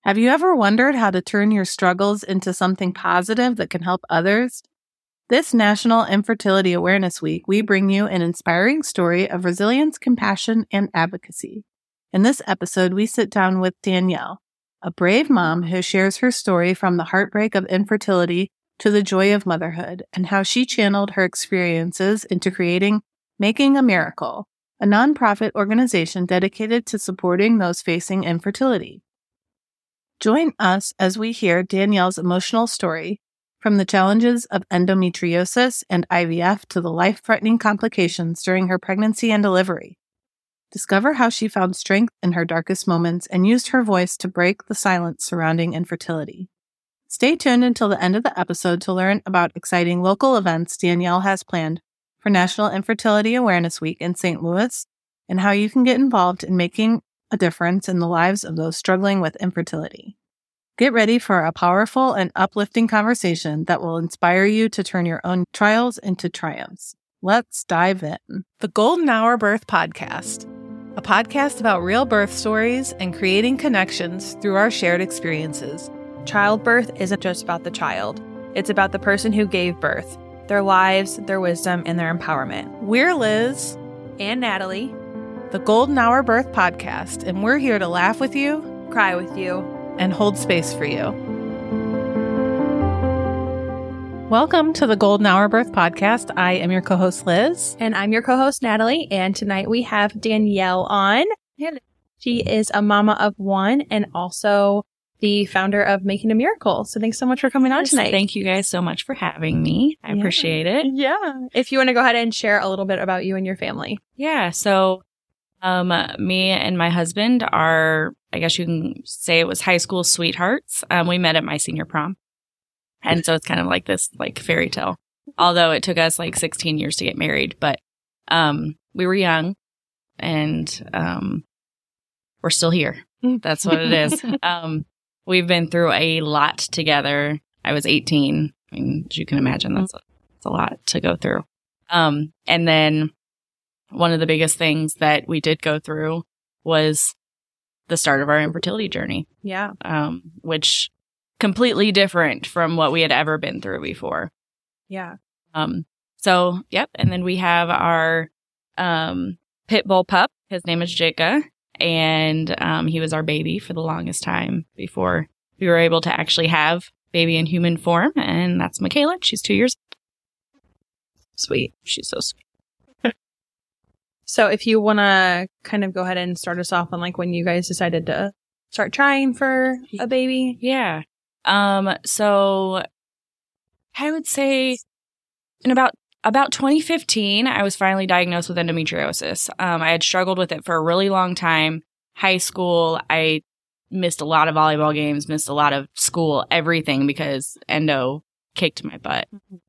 Have you ever wondered how to turn your struggles into something positive that can help others? This National Infertility Awareness Week, we bring you an inspiring story of resilience, compassion, and advocacy. In this episode, we sit down with Danielle, a brave mom who shares her story from the heartbreak of infertility to the joy of motherhood, and how she channeled her experiences into creating Making a Miracle, a nonprofit organization dedicated to supporting those facing infertility. Join us as we hear Danielle's emotional story, from the challenges of endometriosis and IVF to the life-threatening complications during her pregnancy and delivery. Discover how she found strength in her darkest moments and used her voice to break the silence surrounding infertility. Stay tuned until the end of the episode to learn about exciting local events Danielle has planned for National Infertility Awareness Week in St. Louis, and how you can get involved in making a difference in the lives of those struggling with infertility. Get ready for a powerful and uplifting conversation that will inspire you to turn your own trials into triumphs. Let's dive in. The Golden Hour Birth Podcast, a podcast about real birth stories and creating connections through our shared experiences. Childbirth isn't just about the child. It's about the person who gave birth, their lives, their wisdom, and their empowerment. We're Liz And Natalie, the Golden Hour Birth Podcast, and we're here to laugh with you, cry with you, and hold space for you. Welcome to the Golden Hour Birth Podcast. I am your co-host, Liz. And I'm your co-host, Natalie. And tonight we have Danielle on. She is a mama of one and also the founder of Making a Miracle. So thanks so much for coming on tonight. Thank you guys so much for having me. I appreciate it. Yeah. If you want to go ahead and share a little bit about you and your family. Yeah. So, me and my husband are, I guess you can say it was high school sweethearts. We met at my senior prom. And so it's kind of like this like fairy tale, although it took us like 16 years to get married, but, we were young and, we're still here. That's what it is. We've been through a lot together. I was 18. I mean, as you can imagine, that's a lot to go through. And then one of the biggest things that we did go through was the start of our infertility journey. Yeah. Which completely different from what we had ever been through before. Yeah. So, yep. And then we have our pit bull pup. His name is Jika. And he was our baby for the longest time before we were able to actually have baby in human form. And that's Michaela. She's 2 years old. Sweet. She's so sweet. So if you want to kind of go ahead and start us off on like when you guys decided to start trying for a baby. Yeah. So I would say in about 2015, I was finally diagnosed with endometriosis. I had struggled with it for a really long time. High school, I missed a lot of volleyball games, missed a lot of school, everything because endo kicked my butt.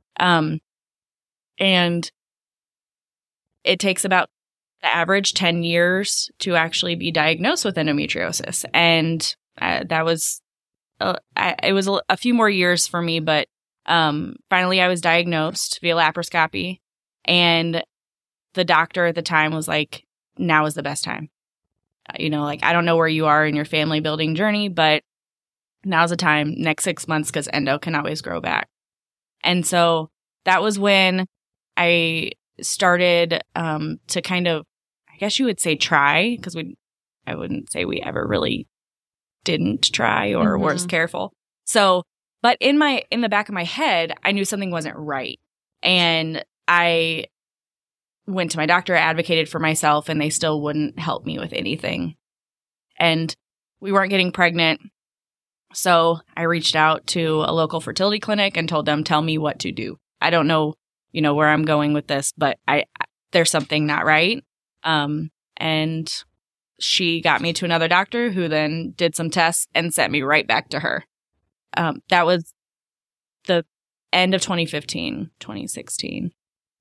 And it takes about the average 10 years to actually be diagnosed with endometriosis. And that was, it was a few more years for me, but finally I was diagnosed via laparoscopy, and the doctor at the time was like, now is the best time. Like, I don't know where you are in your family building journey, but now's the time, next 6 months, because endo can always grow back. And so that was when I started to kind of, I guess you would say try, because I wouldn't say we ever really didn't try or was careful. So, but in the back of my head, I knew something wasn't right. And I went to my doctor, advocated for myself, and they still wouldn't help me with anything. And we weren't getting pregnant. So I reached out to a local fertility clinic and told them, tell me what to do. I don't know, where I'm going with this, but there's something not right. And she got me to another doctor who then did some tests and sent me right back to her. That was the end of 2015, 2016.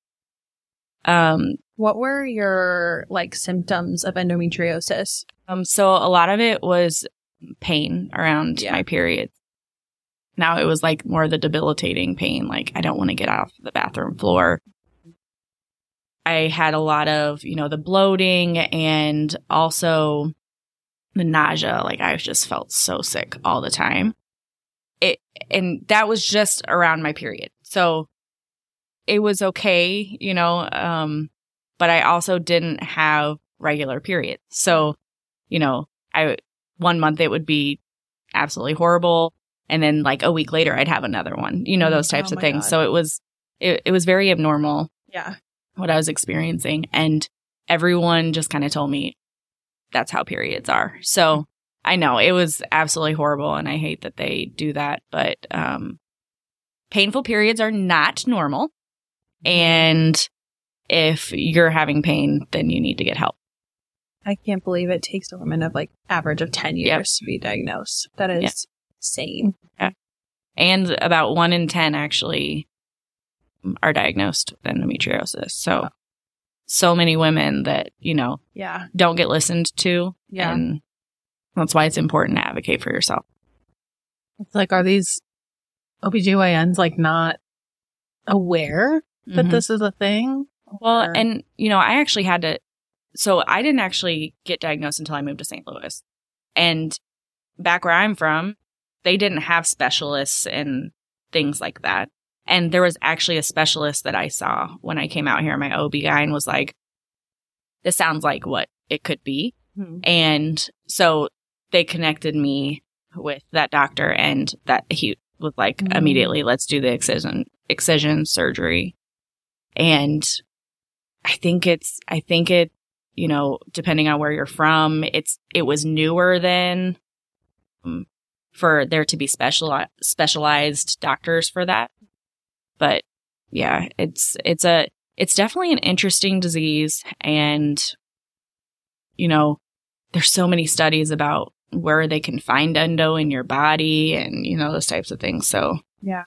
What were your symptoms of endometriosis? So a lot of it was pain around my periods. Now it was more the debilitating pain. I don't want to get off the bathroom floor. I had a lot of, the bloating, and also the nausea, like I just felt so sick all the time. And that was just around my period. So it was okay, but I also didn't have regular periods. So, 1 month it would be absolutely horrible. And then like a week later, I'd have another one, those types of things. God. So it was very abnormal. Yeah. What I was experiencing. And everyone just kind of told me that's how periods are. So I know it was absolutely horrible. And I hate that they do that. But painful periods are not normal. And if you're having pain, then you need to get help. I can't believe it takes a woman of like average of 10 years to be diagnosed. That is insane. Yeah. And about 1 in 10 actually are diagnosed with endometriosis. So many women that, don't get listened to. Yeah. And that's why it's important to advocate for yourself. It's like, are these OBGYNs like not aware that this is a thing? Well, and, I actually had to, so I didn't actually get diagnosed until I moved to St. Louis. And back where I'm from, they didn't have specialists and things like that. And there was actually a specialist that I saw when I came out here. My OB-GYN was like, this sounds like what it could be. Mm-hmm. And so they connected me with that doctor, and that he was like, immediately, let's do the excision surgery. And I think it, depending on where you're from, it was newer then for there to be specialized doctors for that. But yeah, it's definitely an interesting disease. And, there's so many studies about where they can find endo in your body and, those types of things. So yeah,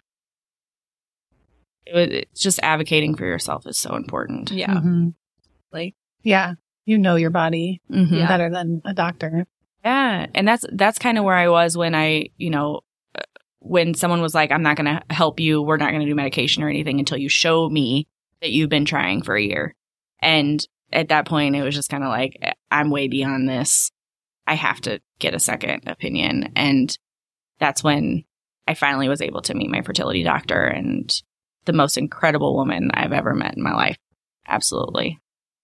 it's just advocating for yourself is so important. Yeah. Mm-hmm. Like, yeah. Your body better than a doctor. Yeah. And that's kind of where I was when I, when someone was like, I'm not going to help you. We're not going to do medication or anything until you show me that you've been trying for a year. And at that point, it was just kind of like, I'm way beyond this. I have to get a second opinion. And that's when I finally was able to meet my fertility doctor, and the most incredible woman I've ever met in my life. Absolutely.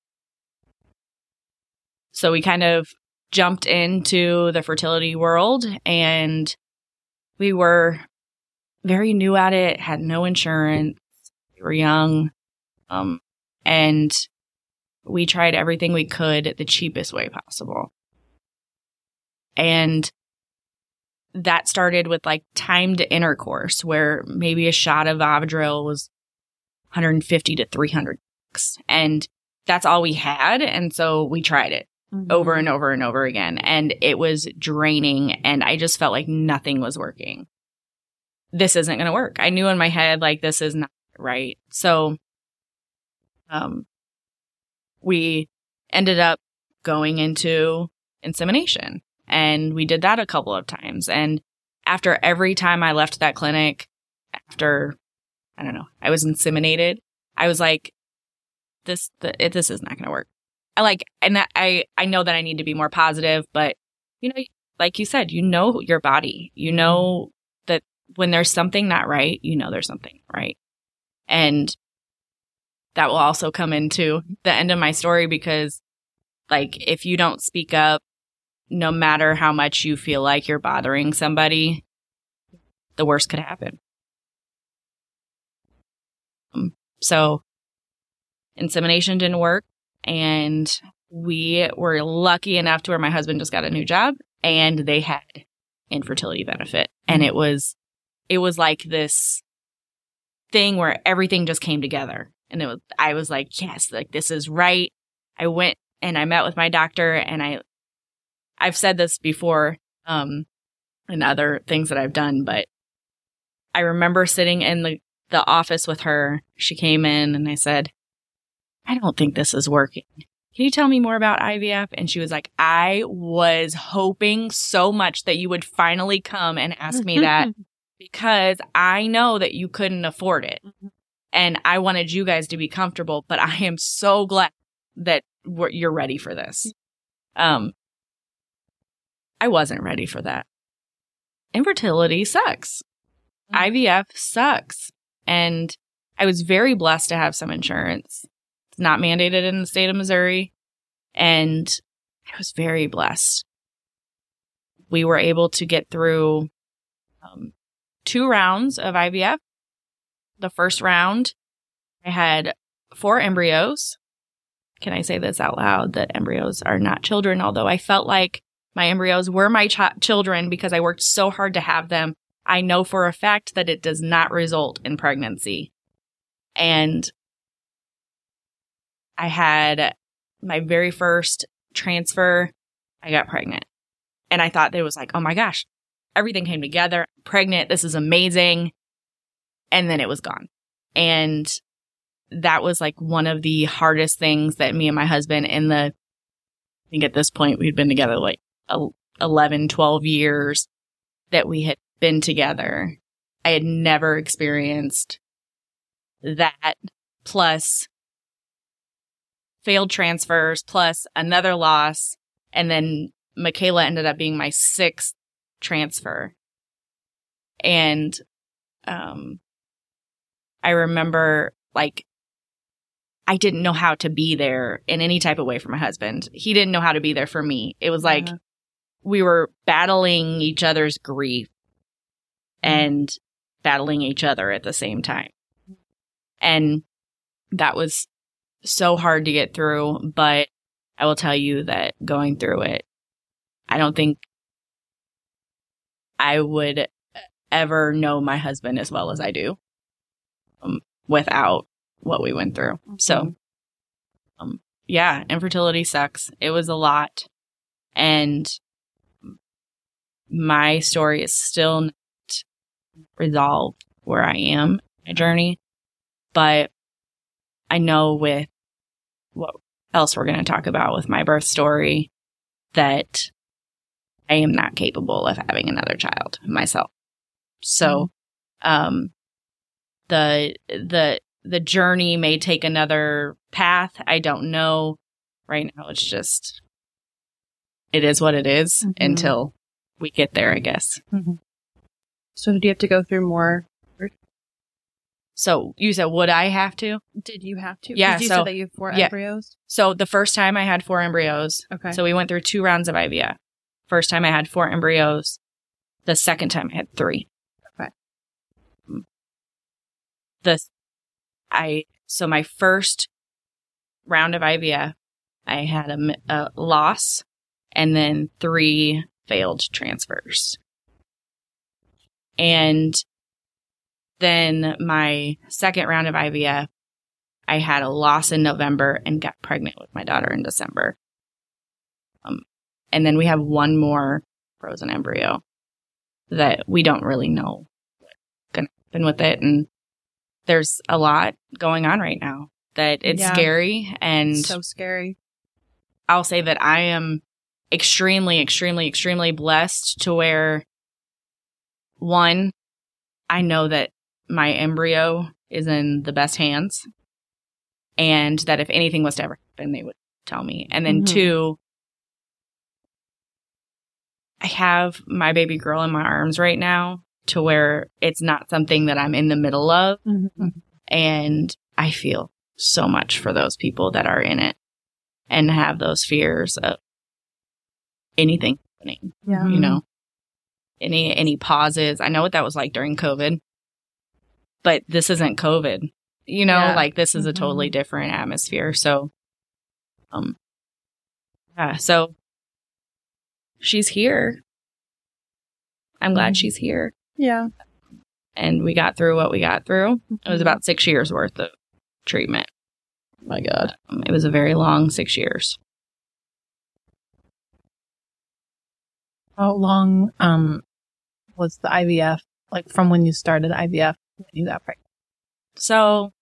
So we kind of jumped into the fertility world, and we were very new at it, had no insurance, we were young, and we tried everything we could the cheapest way possible. And that started with like timed intercourse, where maybe a shot of Ovidrel was $150 to $300. And that's all we had. And so we tried it over and over and over again. And it was draining. And I just felt like nothing was working. This isn't going to work. I knew in my head, like, this is not right. So we ended up going into insemination. And we did that a couple of times. And after every time I left that clinic, after, I don't know, I was inseminated, I was like, this is not going to work. I know that I need to be more positive, but, like you said, your body, that when there's something not right, there's something right. And that will also come into the end of my story, because like, if you don't speak up, no matter how much you feel like you're bothering somebody, the worst could happen. So insemination didn't work, and we were lucky enough to where my husband just got a new job, and they had infertility benefit. And it was like this thing where everything just came together. And I was like, yes, like, this is right. I went and I met with my doctor, and I've said this before, and other things that I've done, but I remember sitting in the office with her. She came in, and I said, I don't think this is working. Can you tell me more about IVF? And she was like, I was hoping so much that you would finally come and ask me that, because I know that you couldn't afford it. And I wanted you guys to be comfortable, but I am so glad that you're ready for this. I wasn't ready for that. Infertility sucks. IVF sucks. And I was very blessed to have some insurance. It's not mandated in the state of Missouri. And I was very blessed. We were able to get through 2 rounds of IVF. The first round, I had 4 embryos. Can I say this out loud, that embryos are not children, although I felt like my embryos were my children because I worked so hard to have them. I know for a fact that it does not result in pregnancy. And I had my very first transfer, I got pregnant. And I thought it was like, oh my gosh, everything came together. I'm pregnant. This is amazing. And then it was gone. And that was like one of the hardest things that me and my husband I think at this point we'd been together like 11, 12 years that we had been together. I had never experienced that, plus failed transfers, plus another loss. And then Michaela ended up being my 6th transfer. And I remember, like, I didn't know how to be there in any type of way for my husband. He didn't know how to be there for me. It was like we were battling each other's grief and battling each other at the same time. And that was so hard to get through. But I will tell you that going through it, I don't think I would ever know my husband as well as I do without what we went through. So, yeah, infertility sucks. It was a lot. And my story is still not resolved where I am in my journey. But I know with what else we're going to talk about with my birth story that I am not capable of having another child myself. So, the journey may take another path. I don't know. Right now, it's just, it is what it is until we get there, I guess. So do you have to go through more? So you said, would I have to? Did you have to? Yeah. You said that you have 4 embryos? So the first time I had 4 embryos. Okay. So we went through 2 rounds of IVF. First time I had 4 embryos. The second time I had 3. Okay. So my first round of IVF, I had a loss and then 3 failed transfers. And then my second round of IVF, I had a loss in November and got pregnant with my daughter in December. And then we have 1 more frozen embryo that we don't really know what's going to happen with it. And there's a lot going on right now that it's scary. And so scary. I'll say that I am extremely, extremely, extremely blessed to where, 1, I know that my embryo is in the best hands and that if anything was to ever happen, they would tell me. And then 2, I have my baby girl in my arms right now to where it's not something that I'm in the middle of. And I feel so much for those people that are in it and have those fears of anything happening. Yeah. You know, any pauses. I know what that was like during COVID, but this isn't COVID, you know, like this is a totally different atmosphere. So, so she's here. I'm glad she's here. Yeah. And we got through what we got through. It was about 6 years worth of treatment. My God. It was a very long 6 years. How long was the IVF, like from when you started IVF when you got pregnant? So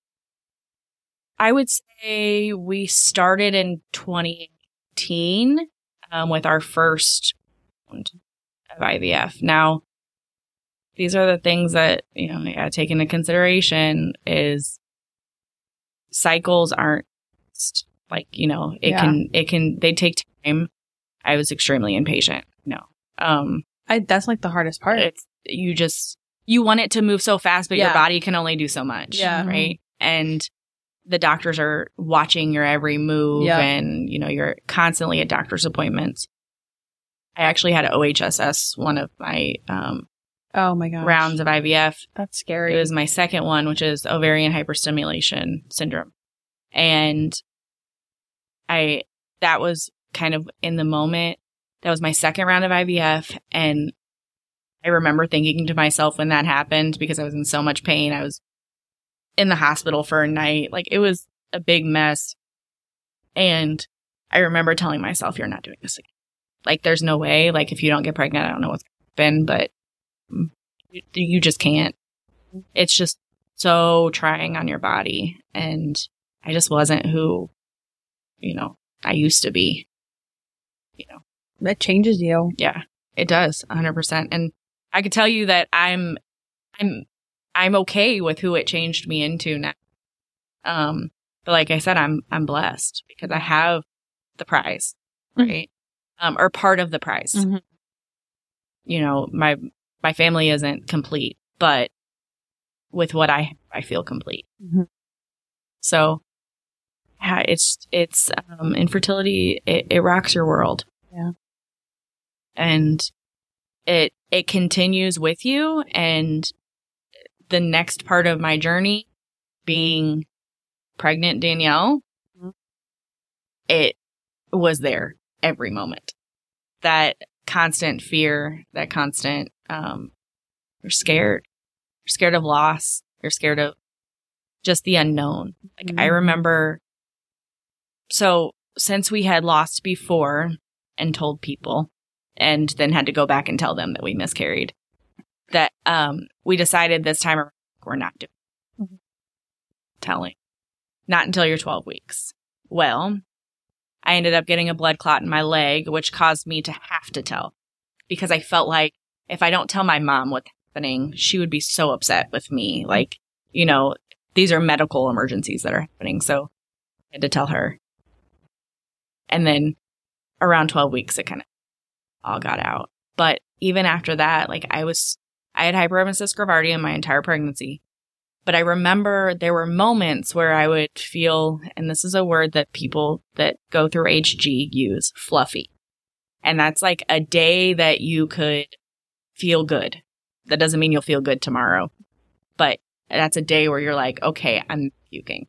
I would say we started in 2018 with our first round of IVF. Now, these are the things that, you know, you gotta take into consideration is cycles aren't like, you know, they take time. I was extremely impatient No. That's like the hardest part. It's you want it to move so fast, but your Yeah. body can only do so much. Yeah. Right. And the doctors are watching your every move Yeah. and, you're constantly at doctor's appointments. I actually had an OHSS, one of my Oh my gosh. rounds of IVF. That's scary. It was my second one, which is ovarian hyperstimulation syndrome. And that was kind of in the moment. That was my second round of IVF. And I remember thinking to myself when that happened, because I was in so much pain, I was in the hospital for a night. Like, it was a big mess. And I remember telling myself, you're not doing this again. Like, there's no way. Like, if you don't get pregnant, I don't know what's going to happen, but you just can't. It's just so trying on your body. And I just wasn't who, I used to be. That changes you. Yeah, it does 100%. And I could tell you that I'm okay with who it changed me into now. But like I said, I'm blessed because I have the prize, right? Or part of the prize. Mm-hmm. My family isn't complete, but with what I feel complete. Mm-hmm. So yeah, it's infertility. It rocks your world. Yeah. And it continues with you. And the next part of my journey, being pregnant Danielle, it was there every moment. That constant fear, that constant, you're scared. You're scared of loss. You're scared of just the unknown. Like, I remember, so since we had lost before and told people, and then had to go back and tell them that we miscarried, that we decided this time around, we're not doing telling. Not until you're 12 weeks. Well, I ended up getting a blood clot in my leg, which caused me to have to tell, because I felt like if I don't tell my mom what's happening, she would be so upset with me. Like, these are medical emergencies that are happening. So I had to tell her. And then around 12 weeks, it kind of all got out. But even after that, like, I had hyperemesis gravidae my entire pregnancy. But I remember there were moments where I would feel, and this is a word that people that go through HG use, fluffy. And that's like a day that you could feel good. That doesn't mean you'll feel good tomorrow. But that's a day where you're like, okay, I'm puking,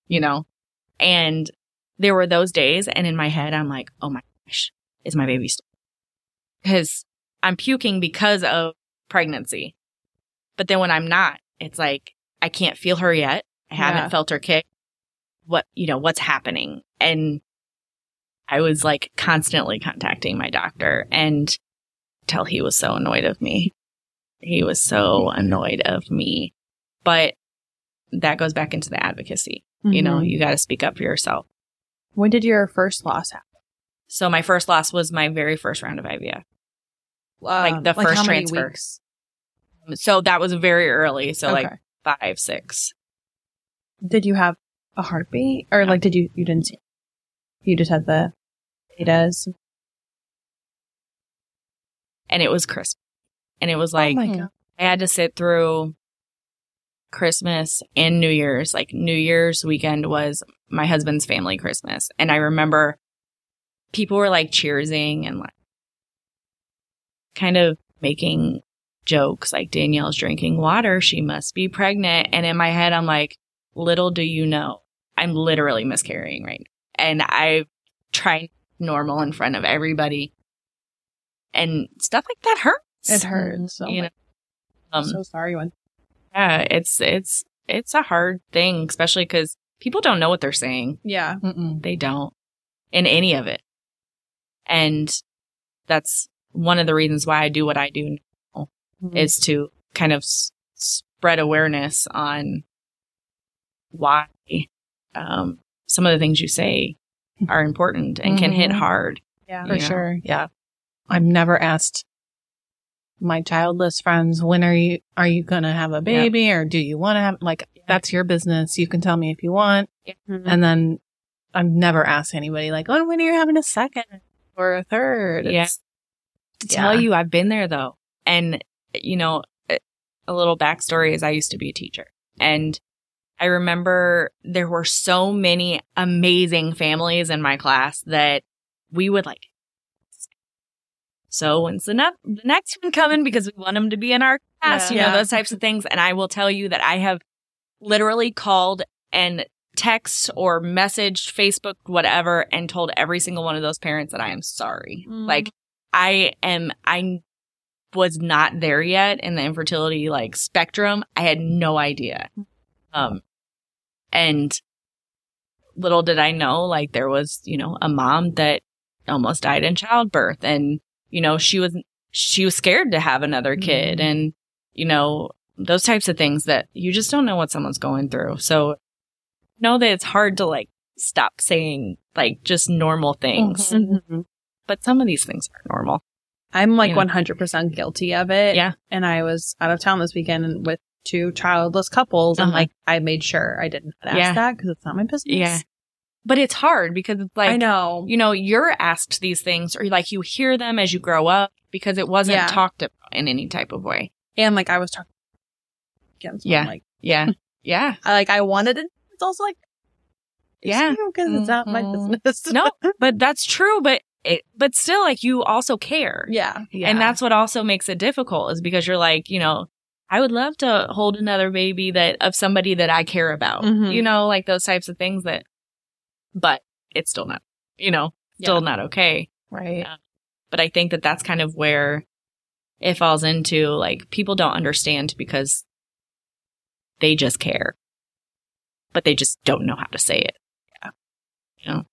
And there were those days, and in my head, I'm like, oh my gosh, is my baby still? Because I'm puking because of pregnancy. But then when I'm not, it's like, I can't feel her yet. I haven't felt her kick. What's happening? And I was like constantly contacting my doctor, and until he was so annoyed of me. He was so annoyed of me. But that goes back into the advocacy. Mm-hmm. You got to speak up for yourself. When did your first loss happen? So my first loss was my very first round of IVF. Like the first how many transfer. weeks? So that was very early. So Okay. like 5, 6. Did you have a heartbeat? Or like, you didn't see? You just had the betas? And it was Christmas. And it was like, oh my God. I had to sit through Christmas and New Year's. Like, New Year's weekend was my husband's family Christmas. And I remember people were like cheersing and like kind of making jokes like, Danielle's drinking water, she must be pregnant. And in my head, I'm like, little do you know, I'm literally miscarrying right now. And I try normal in front of everybody. And stuff like that hurts. It hurts. So I'm so sorry. Yeah, it's a hard thing, especially because people don't know what they're saying. Yeah. They don't in any of it. And that's one of the reasons why I do what I do now, is to kind of spread awareness on why some of the things you say are important and can hit hard. Yeah, For sure. Yeah. I've never asked my childless friends, when are you going to have a baby, or do you want to have, like, that's your business. You can tell me if you want. And then I've never asked anybody like, oh, when are you having a second or a third? to tell you, I've been there though. And, you know, a little backstory is I used to be a teacher. And I remember there were so many amazing families in my class that we would like, so when's the next one coming? Because we want them to be in our class, you know, those types of things. And I will tell you that I have literally called and text or messaged, Facebook, whatever, and told every single one of those parents that I am sorry. Like I was not there yet in the infertility like spectrum. I had no idea. And little did I know, like there was, you know, a mom that almost died in childbirth, and, you know, she was scared to have another kid, and, you know, those types of things that you just don't know what someone's going through. So know that it's hard to like stop saying like just normal things, but some of these things are normal. I'm like 100% guilty of it. Yeah. And I was out of town this weekend with 2 childless couples, and like I made sure I didn't ask that because it's not my business. Yeah. But it's hard because it's like, I know, you know, you're asked these things, or like you hear them as you grow up because it wasn't talked about in any type of way. And like I was talking against like, I wanted it. It's also like, because it's not my business. No, but that's true. But still, like, you also care. Yeah. And that's what also makes it difficult, is because you're like, you know, I would love to hold another baby of somebody that I care about, you know, like those types of things but it's still not, you know, still not okay. Right. But I think that that's kind of where it falls into, like, people don't understand because they just care, but they just don't know how to say it. Yeah. You know?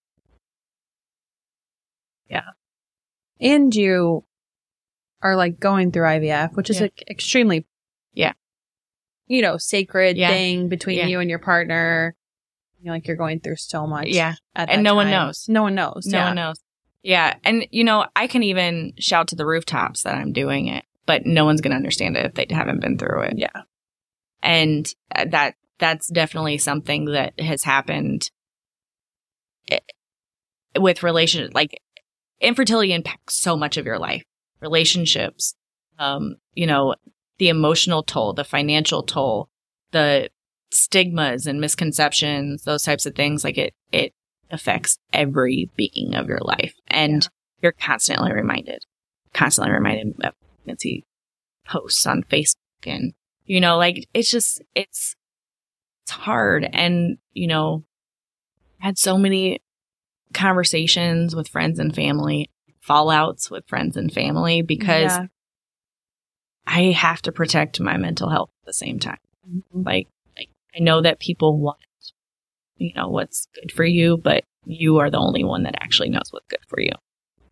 Yeah. And you are like going through IVF, which is like extremely, you know, sacred thing between you and your partner. You know, like you're going through so much. Yeah. And no one knows. No one knows. No one knows. Yeah. And, you know, I can even shout to the rooftops that I'm doing it, but no one's going to understand it if they haven't been through it. Yeah. And that's definitely something that has happened with relationships. Like, infertility impacts so much of your life, relationships, you know, the emotional toll, the financial toll, the stigmas and misconceptions, those types of things. Like it affects every being of your life. And you're constantly reminded of pregnancy posts on Facebook. And, you know, like, it's hard. And, you know, I had so many conversations with friends and family, fallouts with friends and family, because I have to protect my mental health at the same time. Like, I know that people want, you know, what's good for you, but you are the only one that actually knows what's good for you.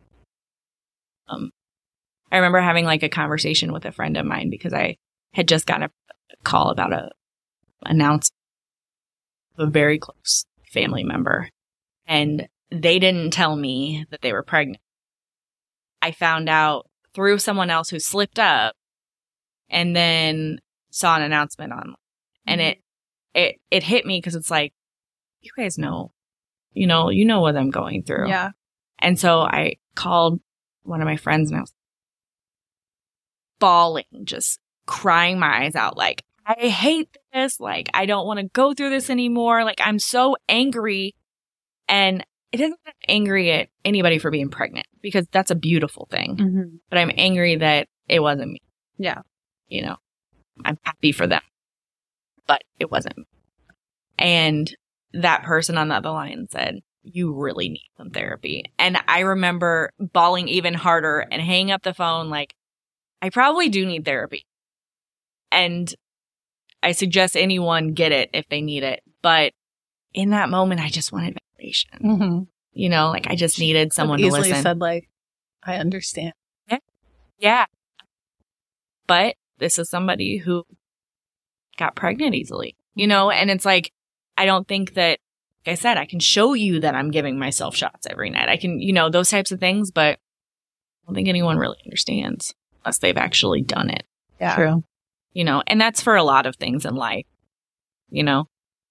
I remember having like a conversation with a friend of mine because I had just gotten a call about a announcement of a very close family member, and they didn't tell me that they were pregnant. I found out through someone else who slipped up and then saw an announcement online. And it hit me because it's like, you guys know, you know what I'm going through. Yeah. And so I called one of my friends and I was bawling, just crying my eyes out. Like, I hate this. Like, I don't want to go through this anymore. Like, I'm so angry. And it isn't that I'm angry at anybody for being pregnant, because that's a beautiful thing. But I'm angry that it wasn't me. Yeah. You know, I'm happy for them, but it wasn't me. And that person on the other line said, you really need some therapy. And I remember bawling even harder and hanging up the phone like, I probably do need therapy. And I suggest anyone get it if they need it. But in that moment, I just wanted validation. You know, like, I just needed someone to listen. Easily said, like, I understand. Yeah. But this is somebody who got pregnant easily, you know? And it's like, I don't think that, like I said, I can show you that I'm giving myself shots every night. I can, you know, those types of things, but I don't think anyone really understands unless they've actually done it. Yeah. True. You know, and that's for a lot of things in life, you know?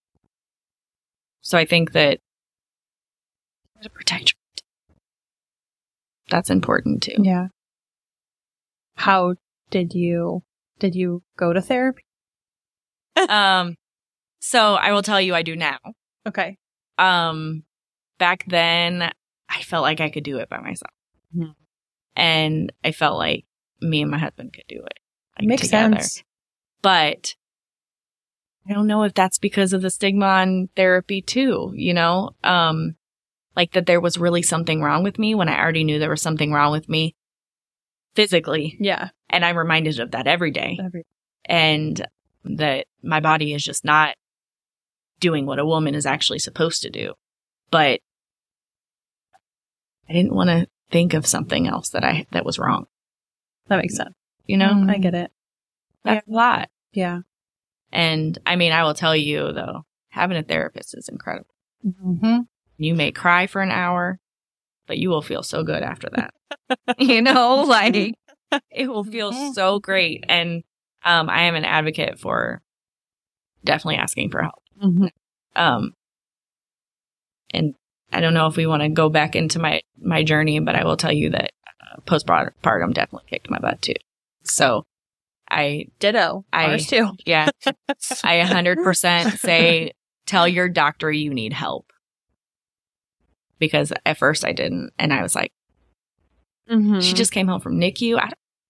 So I think that to protect your mental, that's important too. Yeah. How did you go to therapy? So I will tell you, I do now. Okay. Back then I felt like I could do it by myself. Mm-hmm. And I felt like me and my husband could do it Makes together. Sense. But I don't know if that's because of the stigma on therapy too, like that there was really something wrong with me when I already knew there was something wrong with me physically. Yeah. And I'm reminded of that every day. And that my body is just not doing what a woman is actually supposed to do. But I didn't want to think of something else that was wrong. That makes sense. I get it. That's a lot. Yeah. And I mean, I will tell you though, having a therapist is incredible. Mm-hmm. You may cry for an hour, but you will feel so good after that. Like it will feel so great. And I am an advocate for definitely asking for help. Mm-hmm. And I don't know if we want to go back into my journey, but I will tell you that postpartum definitely kicked my butt too. So Ditto. Ours too. Yeah. I 100% say, tell your doctor you need help. Because at first I didn't. And I was like, she just came home from NICU.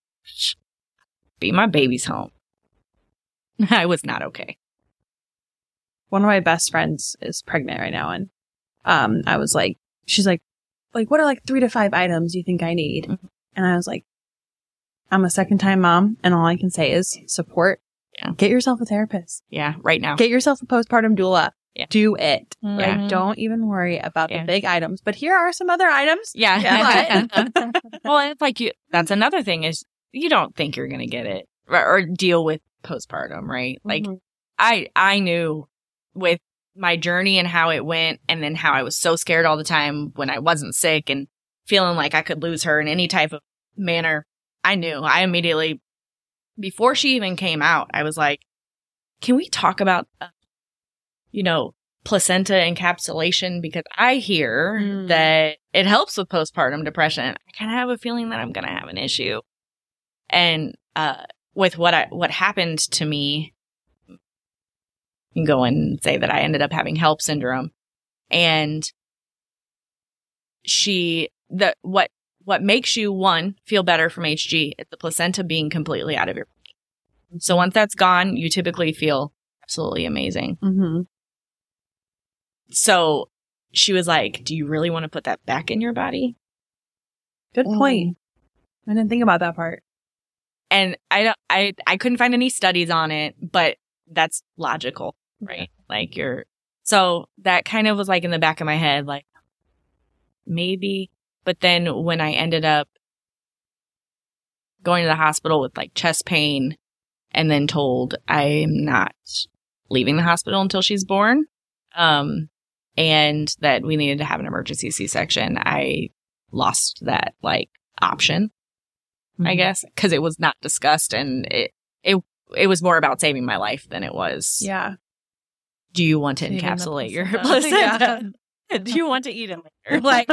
Be my baby's home. I was not okay. One of my best friends is pregnant right now. And I was like, she's like, what are like 3 to 5 items you think I need? Mm-hmm. And I was like, I'm a second-time mom, and all I can say is support. Yeah. Get yourself a therapist. Yeah, right now. Get yourself a postpartum doula. Yeah. Do it. Mm-hmm. Like, don't even worry about the big items. But here are some other items. Yeah. Well, it's like that's another thing is you don't think you're going to get it or deal with postpartum, right? Like, I knew with my journey and how it went, and then how I was so scared all the time when I wasn't sick and feeling like I could lose her in any type of manner. I knew. I immediately, before she even came out, I was like, can we talk about, placenta encapsulation? Because I hear that it helps with postpartum depression. I kind of have a feeling that I'm going to have an issue. And with what happened to me, you can go and say that I ended up having HELLP syndrome. And what makes you, one, feel better from HG is the placenta being completely out of your body. So once that's gone, you typically feel absolutely amazing. Mm-hmm. So she was like, do you really want to put that back in your body? Good point. I didn't think about that part. And I couldn't find any studies on it, but that's logical, right? Like so that kind of was like in the back of my head, like maybe. But then when I ended up going to the hospital with like chest pain and then told I'm not leaving the hospital until she's born, and that we needed to have an emergency C-section, I lost that like option, I guess, because it was not discussed, and it was more about saving my life than it was. Yeah. Do you want to encapsulate your placenta? Do you want to eat it later? Like,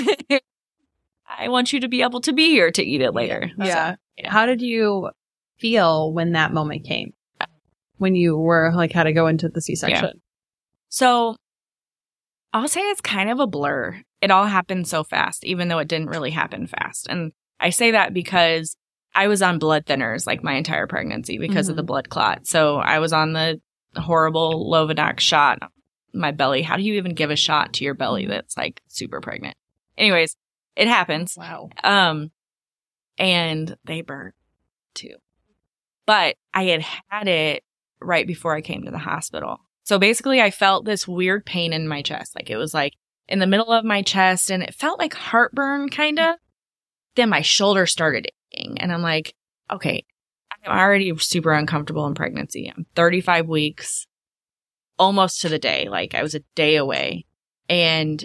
I want you to be able to be here to eat it later. Yeah. So, how did you feel when that moment came? When you were like, had to go into the C-section? Yeah. So I'll say it's kind of a blur. It all happened so fast, even though it didn't really happen fast. And I say that because I was on blood thinners like my entire pregnancy because of the blood clot. So I was on the horrible Lovenox shot on my belly. How do you even give a shot to your belly that's like super pregnant? Anyways, it happens. Wow. And they burnt too. But I had it right before I came to the hospital. So basically I felt this weird pain in my chest. Like it was like in the middle of my chest, and it felt like heartburn kind of. Then my shoulder started aching, and I'm like, okay, I'm already super uncomfortable in pregnancy. I'm 35 weeks, almost to the day. Like I was a day away, and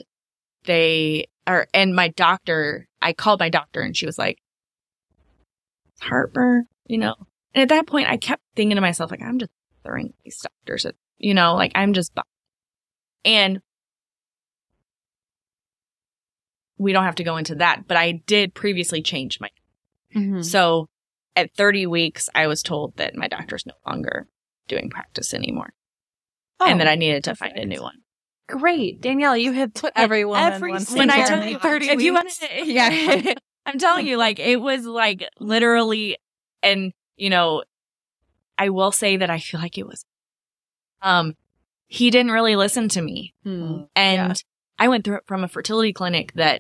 my doctor, I called my doctor, and she was like, heartburn, And at that point I kept thinking to myself, like, I'm just throwing these doctors at, like I'm just, and we don't have to go into that, but I did previously change my, so at 30 weeks, I was told that my doctor's no longer doing practice anymore. And that I needed to find a new one. Great. Danielle, you have put everyone when I tell you 30 if you want to, yeah. I'm telling you, like, it was like literally, and you know, I will say that I feel like it was, he didn't really listen to me. And I went through it from a fertility clinic that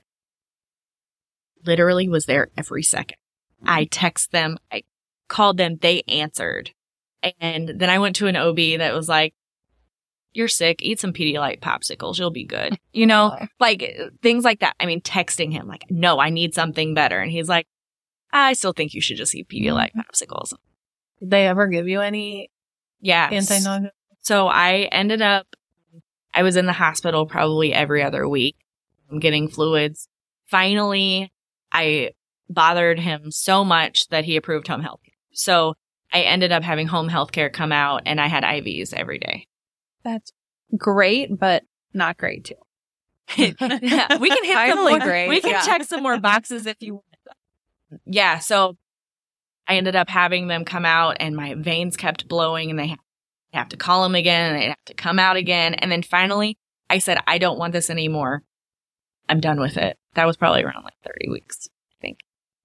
literally was there every second. I text them, I called them, they answered. And then I went to an OB that was like, you're sick, eat some Pedialyte popsicles, you'll be good. You know, like things like that. I mean, texting him like, no, I need something better. And he's like, I still think you should just eat Pedialyte popsicles. Did they ever give you any anti-nausea? So I ended up, I was in the hospital probably every other week. I'm getting fluids. Finally, I bothered him so much that he approved home health care. So I ended up having home health care come out and I had IVs every day. That's great, but not great too. Yeah, we can hit some more, great. We can check some more boxes if you want. Yeah, so I ended up having them come out and my veins kept blowing and they have to call them again and they have to come out again. And then finally I said, I don't want this anymore. I'm done with it. That was probably around like 30 weeks, I think.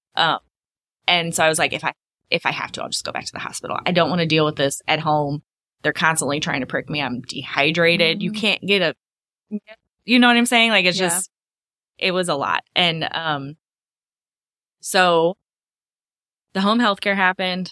And so I was like, if I have to, I'll just go back to the hospital. I don't want to deal with this at home. They're constantly trying to prick me. I'm dehydrated. You can't get you know what I'm saying? Like, it's just, it was a lot. And, so the home health care happened.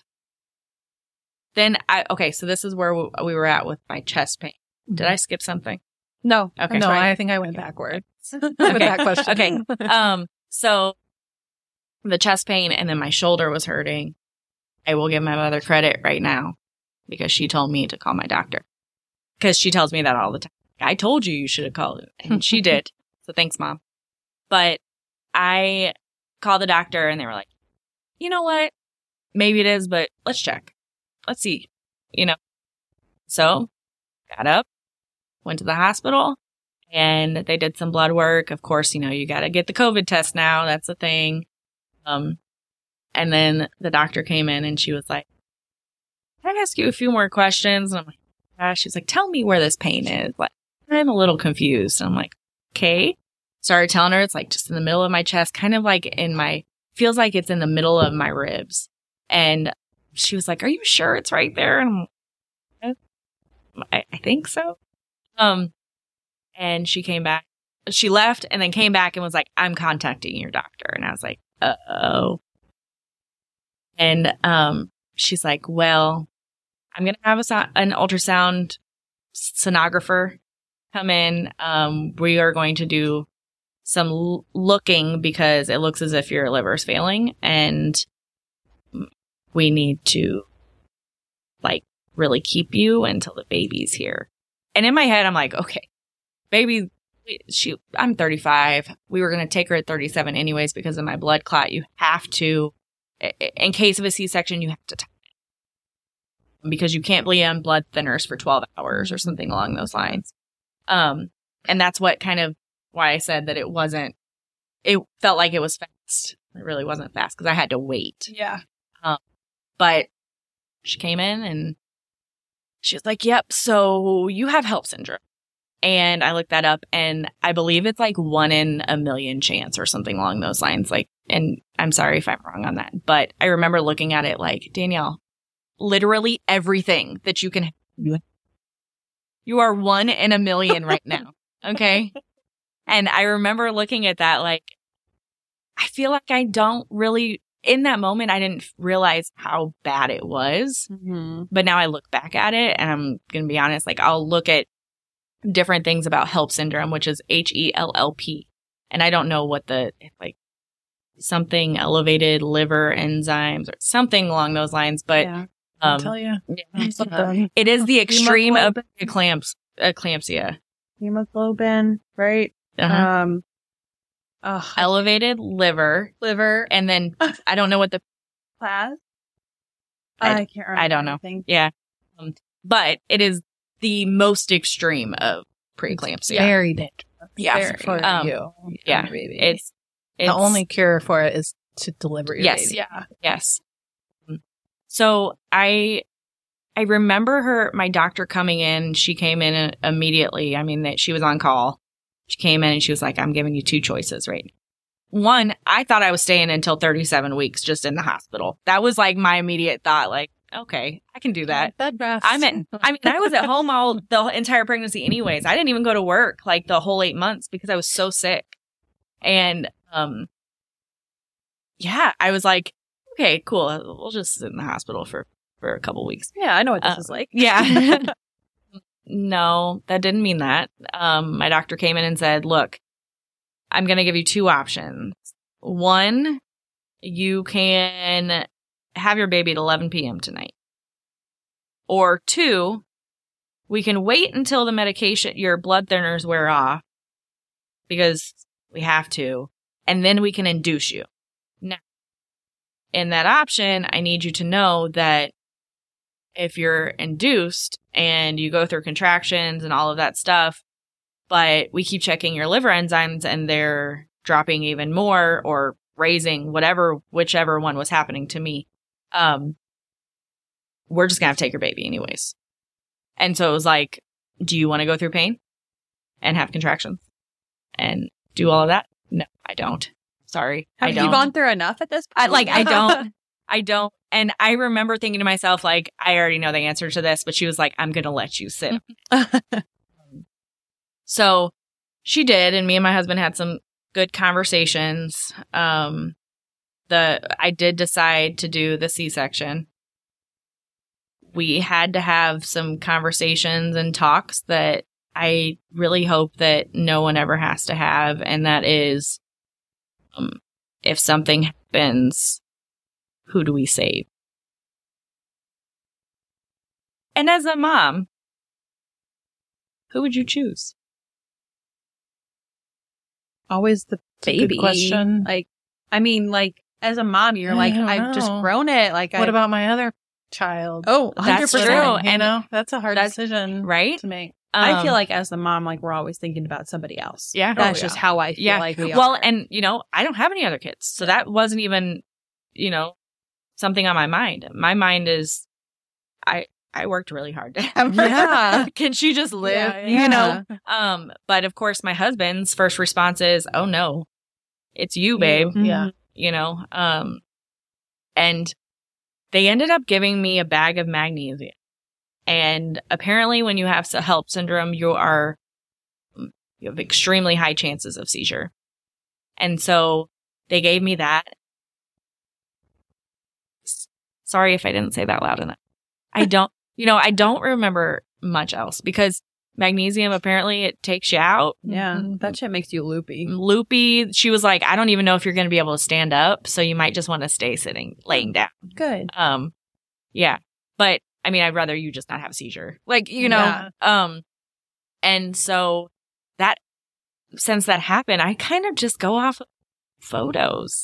Then so this is where we were at with my chest pain. Did I skip something? No. Okay. No, I think I went backwards with Okay. that question. Okay. So the chest pain and then my shoulder was hurting. I will give my mother credit right now because she told me to call my doctor because she tells me that all the time. I told you should have called it. And she did. So thanks, Mom. But I called the doctor and they were like, you know what? Maybe it is, but let's check. Let's see, you know. So got up, went to the hospital and they did some blood work. Of course, you know, you got to get the COVID test now. That's a thing. And then the doctor came in and she was like, can I ask you a few more questions? And I'm like, gosh, she's like, tell me where this pain is. Like, I'm a little confused. And I'm like, okay. Started telling her it's like just in the middle of my chest, kind of like feels like it's in the middle of my ribs. And she was like, are you sure it's right there? And I'm like, I think so. And she came back. She left and then came back and was like, I'm contacting your doctor. And I was like, uh-oh. And she's like, well, I'm going to have an ultrasound sonographer come in. We are going to do some looking because it looks as if your liver's failing and we need to like really keep you until the baby's here. And in my head, I'm like, okay, baby, I'm 35. We were going to take her at 37 anyways because of my blood clot. You have to, in case of a C-section, you have to tie it because you can't bleed on blood thinners for 12 hours or something along those lines. And that's what kind of why I said that it felt like it was fast. It really wasn't fast because I had to wait. Yeah. But she came in and she was like, yep, so you have HELLP syndrome. And I looked that up and I believe it's like 1 in a million chance or something along those lines. Like, and I'm sorry if I'm wrong on that, but I remember looking at it like, Danielle, literally everything that you can, you are 1 in a million right now. Okay. And I remember looking at that like, I feel like I don't really, in that moment, I didn't realize how bad it was. Mm-hmm. But now I look back at it and I'm going to be honest, like I'll look at different things about HELLP syndrome, which is HELLP. And I don't know what like something elevated liver enzymes or something along those lines, but yeah, I'll tell you. It is the extreme of eclampsia. Hemoglobin, right? Elevated liver. And then I don't know what the class. I can't remember. I don't know. Anything. Yeah. But it is the most extreme of preeclampsia. Very dangerous. Yeah. For you. Yeah. Baby. It's the only cure for it is to deliver your baby. Yeah. Yes. So I remember my doctor coming in. She came in immediately. I mean, she was on call. She came in and she was like, I'm giving you two choices, right? One, I thought I was staying until 37 weeks just in the hospital. That was like my immediate thought, like, okay, I can do that. Bed rest. I was at home the entire pregnancy anyways. I didn't even go to work like the whole 8 months because I was so sick. And, yeah, I was like, okay, cool. We'll just sit in the hospital for a couple weeks. Yeah, I know what this is like. Yeah. No, that didn't mean that. My doctor came in and said, look, I'm going to give you two options. One, you can have your baby at 11 p.m. tonight. Or two, we can wait until the medication, your blood thinners wear off, because we have to, and then we can induce you. Now, in that option, I need you to know that if you're induced and you go through contractions and all of that stuff, but we keep checking your liver enzymes and they're dropping even more or raising, whichever one was happening to me, we're just going to have to take your baby anyways. And so it was like, do you want to go through pain and have contractions and do all of that? No, I don't. Sorry. Have you gone through enough at this point? I don't. And I remember thinking to myself, like, I already know the answer to this, but she was like, I'm going to let you sit. So she did. And me and my husband had some good conversations. I did decide to do the C-section. We had to have some conversations and talks that I really hope that no one ever has to have. And that is, if something happens, who do we save? And as a mom, who would you choose? Always the baby. Good question. Like, I mean, like, as a mom, you're like, I've just grown it. Like, what about my other child? Oh, 100%. That's true. And that's a hard decision, right? to make. I feel like as the mom, like, we're always thinking about somebody else. Yeah. That's just how I feel like we are. Well, and, I don't have any other kids. So that wasn't even, something on my mind. My mind is, I worked really hard to have her. Yeah. Can she just live? Yeah. But of course my husband's first response is, oh no, it's you, babe. Yeah. And they ended up giving me a bag of magnesium. And apparently when you have HELLP syndrome, you have extremely high chances of seizure. And so they gave me that. Sorry if I didn't say that loud enough. I don't remember much else because magnesium, apparently it takes you out. Yeah. That shit makes you loopy. Loopy. She was like, I don't even know if you're going to be able to stand up. So you might just want to stay laying down. Good. Yeah. But I mean, I'd rather you just not have a seizure. Like, Yeah. And so since that happened, I kind of just go off photos,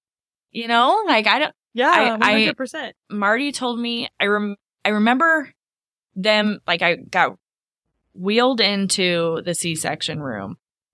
like I don't. Yeah, 100%. Marty told me, I remember them, like I got wheeled into the C-section room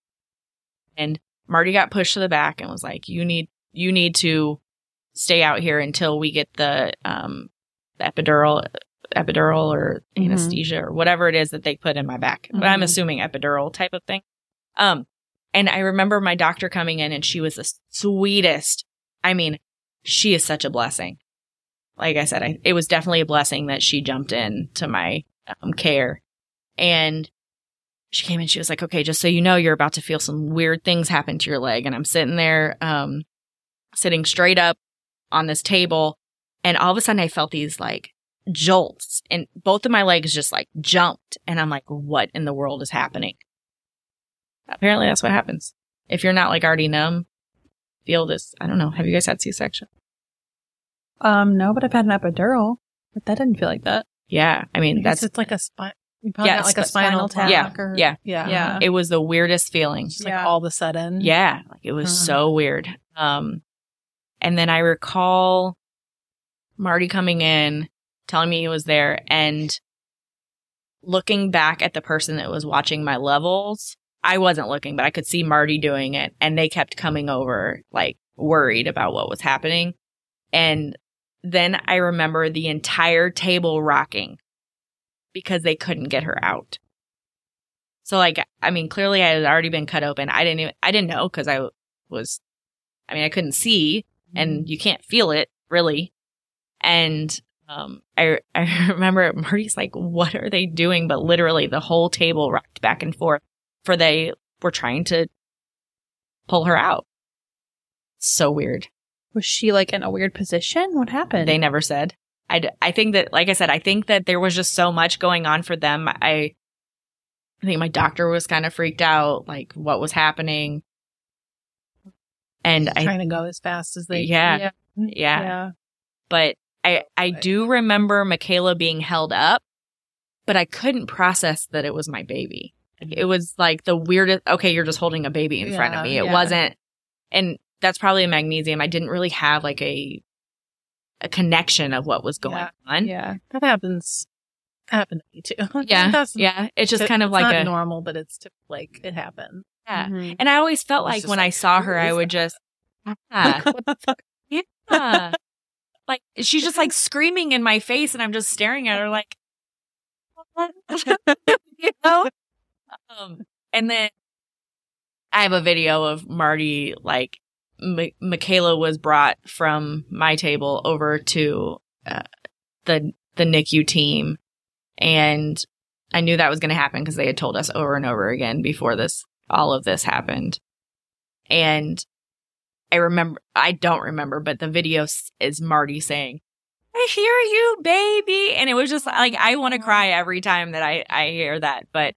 and Marty got pushed to the back and was like, you need to stay out here until we get the epidural or anesthesia or whatever it is that they put in my back. But I'm assuming epidural type of thing. And I remember my doctor coming in and she was the sweetest. I mean, she is such a blessing. Like I said, it was definitely a blessing that she jumped in to my care. And she came in, she was like, okay, just so you know, you're about to feel some weird things happen to your leg. And I'm sitting there, sitting straight up on this table. And all of a sudden I felt these like jolts and both of my legs just like jumped. And I'm like, what in the world is happening? Apparently that's what happens. If you're not like already numb, feel this. I don't know. Have you guys had C-section? No, but I've had an epidural, but that didn't feel like that. Yeah. I mean, it's like a spine. You probably got like a spinal tap. Yeah. It was the weirdest feeling. Just like all of a sudden. Yeah. Like it was so weird. And then I recall Marty coming in, telling me he was there and looking back at the person that was watching my levels. I wasn't looking, but I could see Marty doing it. And they kept coming over, like worried about what was happening. And then I remember the entire table rocking because they couldn't get her out. So like, I mean, clearly I had already been cut open. I didn't know because I couldn't see and you can't feel it really. And I remember Marty's like, what are they doing? But literally the whole table rocked back and forth for they were trying to pull her out. So weird. Was she like in a weird position? What happened? They never said. I think that, like I said, I think that there was just so much going on for them. I think my doctor was kind of freaked out, like what was happening. And trying to go as fast as they yeah. But I do remember Michaela being held up, but I couldn't process that it was my baby. It was like the weirdest, okay, you're just holding a baby in front of me. It wasn't, and that's probably a magnesium. I didn't really have like a connection of what was going on. Yeah. That happens. Happened to me too. Yeah. It's just kind of like not normal, but it's like it happened. Yeah. Mm-hmm. And I always felt like when I saw her, I would just, what the fuck? Yeah. Like, she's just like screaming in my face and I'm just staring at her like, you know? And then I have a video of Marty, like, Michaela was brought from my table over to the NICU team. And I knew that was going to happen because they had told us over and over again before all of this happened. And I don't remember, but the video is Marty saying, I hear you, baby. And it was just like, I want to cry every time that I hear that, but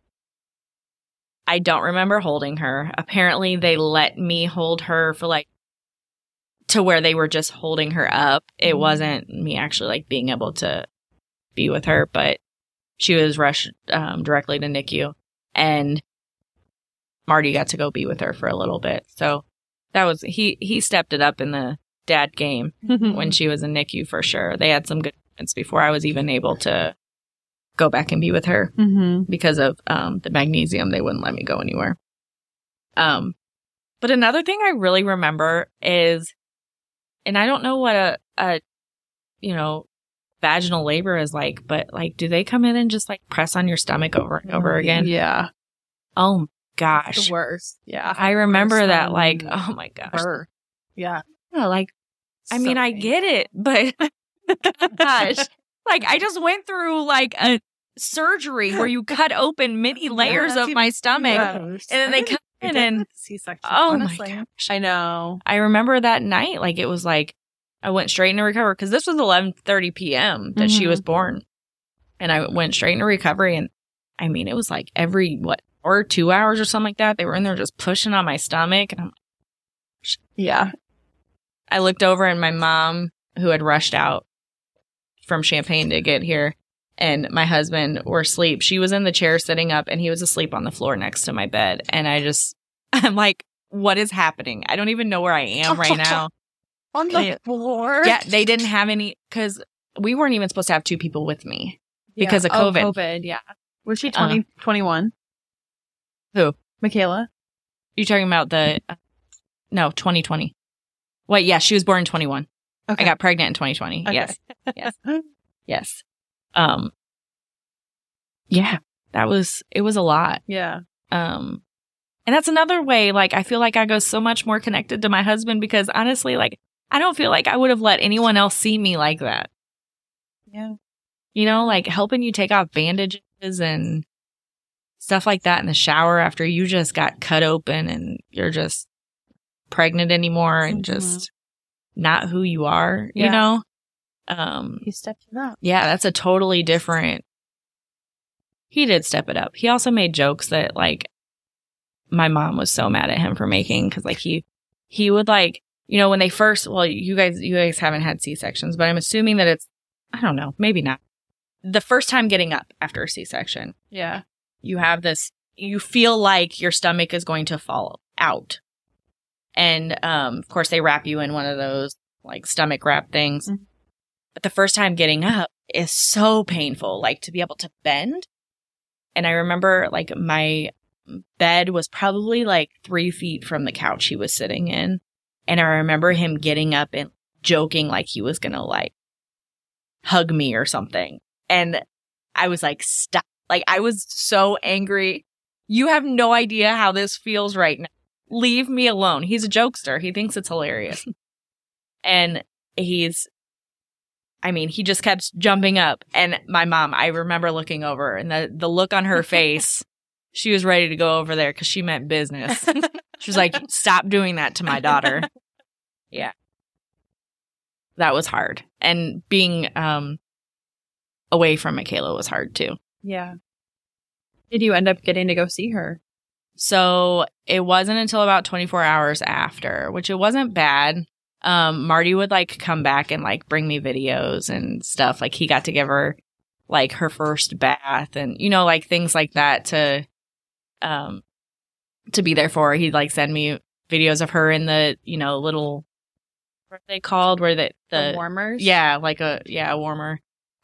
I don't remember holding her. Apparently they let me hold her for like, to where they were just holding her up. It wasn't me actually like being able to be with her, but she was rushed directly to NICU and Marty got to go be with her for a little bit. So that was, he stepped it up in the dad game when she was in NICU for sure. They had some good moments before I was even able to go back and be with her because of the magnesium. They wouldn't let me go anywhere. But another thing I really remember is, and I don't know what a vaginal labor is like, but like, do they come in and just like press on your stomach over and over again? Yeah. Oh gosh. The worst. Yeah. I remember that like, oh my gosh. Birth. Yeah. Like, I mean, I get it, but gosh, like I just went through like a surgery where you cut open many layers of my stomach and then they come in and C-section. Oh honestly. my gosh. I know. I remember that night, like it was like, I went straight into recovery because this was 11:30 p.m. that she was born. And I went straight into recovery. And I mean, it was like every, or 2 hours or something like that. They were in there just pushing on my stomach. And I'm like, yeah. I looked over and my mom, who had rushed out from Champaign to get here, and my husband were asleep. She was in the chair sitting up and he was asleep on the floor next to my bed. And I'm like, what is happening? I don't even know where I am right now. On the floor? Yeah, they didn't have any, because we weren't even supposed to have two people with me because of COVID. Oh, COVID, yeah. Was she 21? Who? Michaela? You talking about no, 2020. Wait, yeah, she was born in 21. Okay. I got pregnant in 2020. Okay. Yes. Yes. Yeah, it was a lot. Yeah. And that's another way, like, I feel like I go so much more connected to my husband because honestly, like, I don't feel like I would have let anyone else see me like that. Yeah. You know, like helping you take off bandages and stuff like that in the shower after you just got cut open and you're just pregnant anymore and just not who you are, you know? He stepped it up. Yeah, that's a totally different. He did step it up. He also made jokes that like my mom was so mad at him for making because like he would like, you know, when they first, well, you guys haven't had C-sections, but I'm assuming that it's, I don't know, maybe not. The first time getting up after a C-section. Yeah. You have this, you feel like your stomach is going to fall out. And, of course, they wrap you in one of those like stomach wrap things. Mm-hmm. But the first time getting up is so painful, like to be able to bend. And I remember like my bed was probably like 3 feet from the couch he was sitting in. And I remember him getting up and joking like he was gonna like hug me or something. And I was like, stop. Like, I was so angry. You have no idea how this feels right now. Leave me alone. He's a jokester. He thinks it's hilarious. And he just kept jumping up. And my mom, I remember looking over and the look on her face, she was ready to go over there because she meant business. She was like, stop doing that to my daughter. Yeah. That was hard. And being away from Michaela was hard too. Yeah. Did you end up getting to go see her? So it wasn't until about 24 hours after, which it wasn't bad. Marty would like come back and like bring me videos and stuff. Like he got to give her like her first bath and, you know, like things like that to be there for her. He'd like send me videos of her in the, you know, little, what are they called? Where the warmers? Yeah. Like a warmer.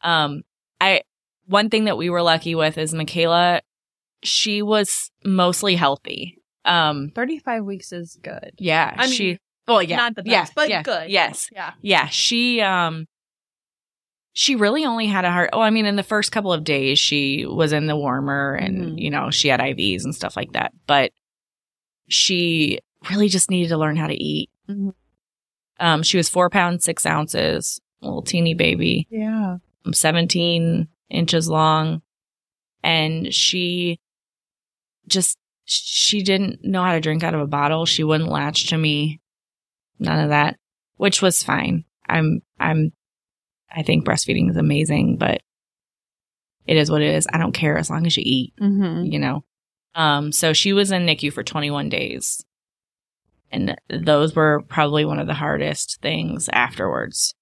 One thing that we were lucky with is Michaela, she was mostly healthy. 35 weeks is good. Yeah. I mean, not the best, but good. Yes. Yeah. Yeah. She really only had a heart. Oh, I mean, in the first couple of days, she was in the warmer and, you know, she had IVs and stuff like that. But she really just needed to learn how to eat. Mm-hmm. She was 4 pounds, 6 ounces, little teeny baby. Yeah. 17 inches long. And she didn't know how to drink out of a bottle. She wouldn't latch to me. None of that, which was fine. I think breastfeeding is amazing, but it is what it is. I don't care as long as you eat, you know? So she was in NICU for 21 days. And those were probably one of the hardest things afterwards.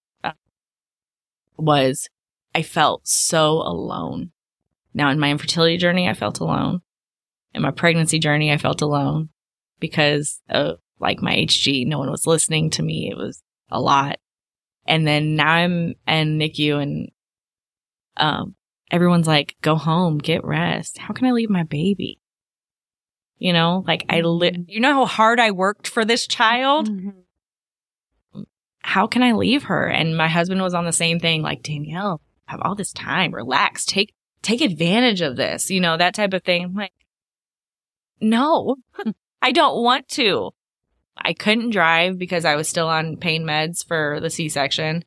Was I felt so alone. Now, in my infertility journey, I felt alone. In my pregnancy journey, I felt alone because of like my HG. No one was listening to me. It was a lot. And then now I'm in NICU and everyone's like, go home, get rest. How can I leave my baby? You know, like you know how hard I worked for this child? Mm-hmm. How can I leave her? And my husband was on the same thing, like, Danielle, have all this time, relax, take advantage of this, you know, that type of thing. I'm like, no, I don't want to. I couldn't drive because I was still on pain meds for the C-section.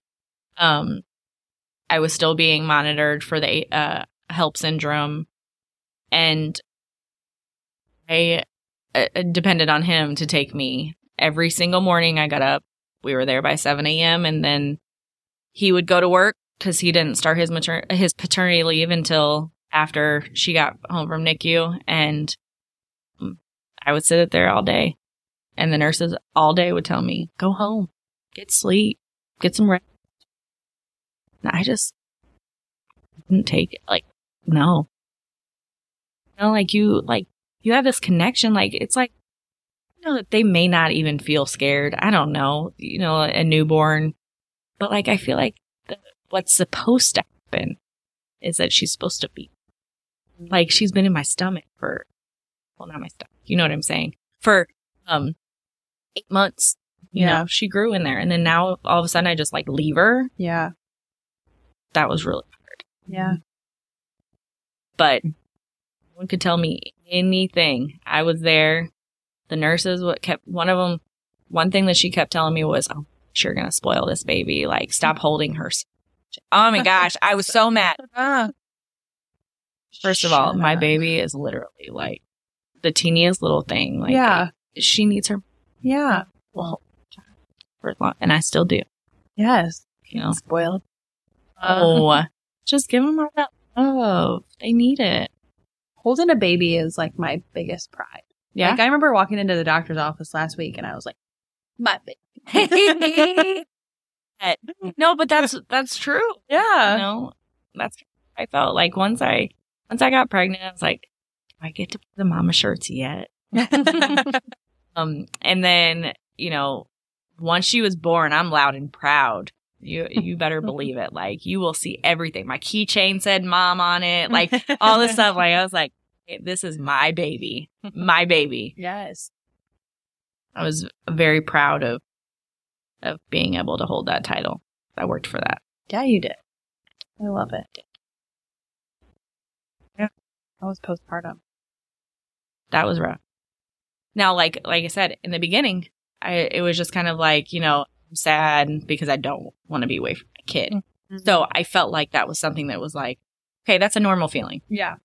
I was still being monitored for the HELLP syndrome. And I depended on him to take me. Every single morning I got up. We were there by 7 a.m. And then he would go to work because he didn't start his paternity leave until after she got home from NICU. And I would sit there all day. And the nurses all day would tell me, go home, get sleep, get some rest. And I just didn't take it. Like, no. You know, like you have this connection. Like, it's like, you know, that they may not even feel scared. I don't know, you know, a newborn. But like, I feel like what's supposed to happen is that she's supposed to be like, she's been in my stomach for, well, not my stomach. You know what I'm saying? For, 8 months, you know, she grew in there. And then now all of a sudden I just like leave her. Yeah. That was really hard. Yeah. But no one could tell me anything. I was there. The nurses, one thing that she kept telling me was, oh, you're going to spoil this baby. Like, stop holding her. Oh my gosh. I was so mad. First of all, my baby is literally like the teeniest little thing. Like, yeah. She needs her. Yeah. Well, for as long, and I still do. Yes. You know, spoiled. Oh, just give them all that love. They need it. Holding a baby is like my biggest pride. Yeah. Like I remember walking into the doctor's office last week and I was like, my baby. No, but that's true. Yeah. You know, that's, I felt like once I got pregnant, I was like, do I get to put the mama shirts yet? And then, you know, once she was born, I'm loud and proud. You better believe it. Like, you will see everything. My keychain said mom on it. Like, all this stuff. Like, I was like, hey, this is my baby. My baby. Yes. I was very proud of of being able to hold that title. I worked for that. Yeah, you did. I love it. Yeah. That was postpartum. That was rough. Now, like I said, in the beginning, it was just kind of like, I'm sad because I don't want to be away from my kid. Mm-hmm. So I felt like that was something that was like, okay, that's a normal feeling. Yeah.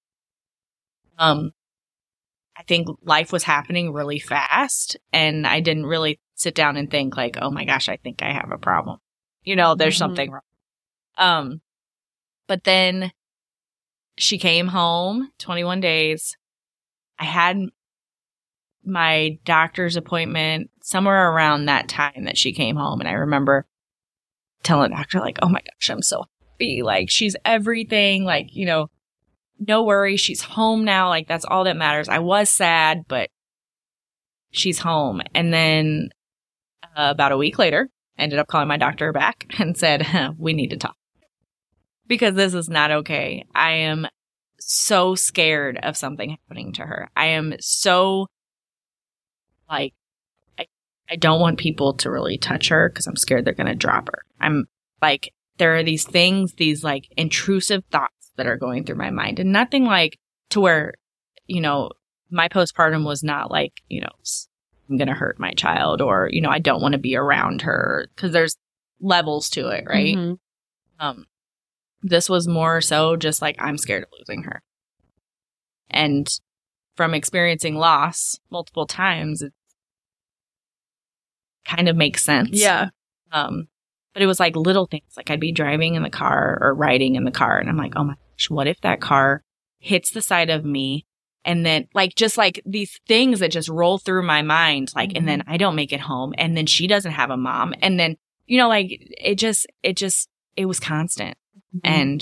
I think life was happening really fast, and I didn't really sit down and think like, oh my gosh, I think I have a problem. There's something wrong. But then she came home, 21 days. I had my doctor's appointment somewhere around that time that she came home. And I remember telling the doctor, like, oh my gosh, I'm so happy. Like, she's everything. Like, no worries. She's home now. Like, that's all that matters. I was sad, but she's home. And then about a week later, I ended up calling my doctor back and said, we need to talk because this is not okay. I am so scared of something happening to her. I am so like, I don't want people to really touch her because I'm scared they're going to drop her. I'm like, there are these things, these like intrusive thoughts that are going through my mind, and nothing like to where, my postpartum was not like, I'm going to hurt my child or, I don't want to be around her, because there's levels to it. Right. Mm-hmm. This was more so just like, I'm scared of losing her. And from experiencing loss multiple times, it kind of makes sense. Yeah. But it was like little things. Like I'd be driving in the car or riding in the car, and I'm like, oh my gosh, what if that car hits the side of me? And then like, just like these things that just roll through my mind, like, and then I don't make it home, and then she doesn't have a mom. And then, like it was constant. Mm-hmm. And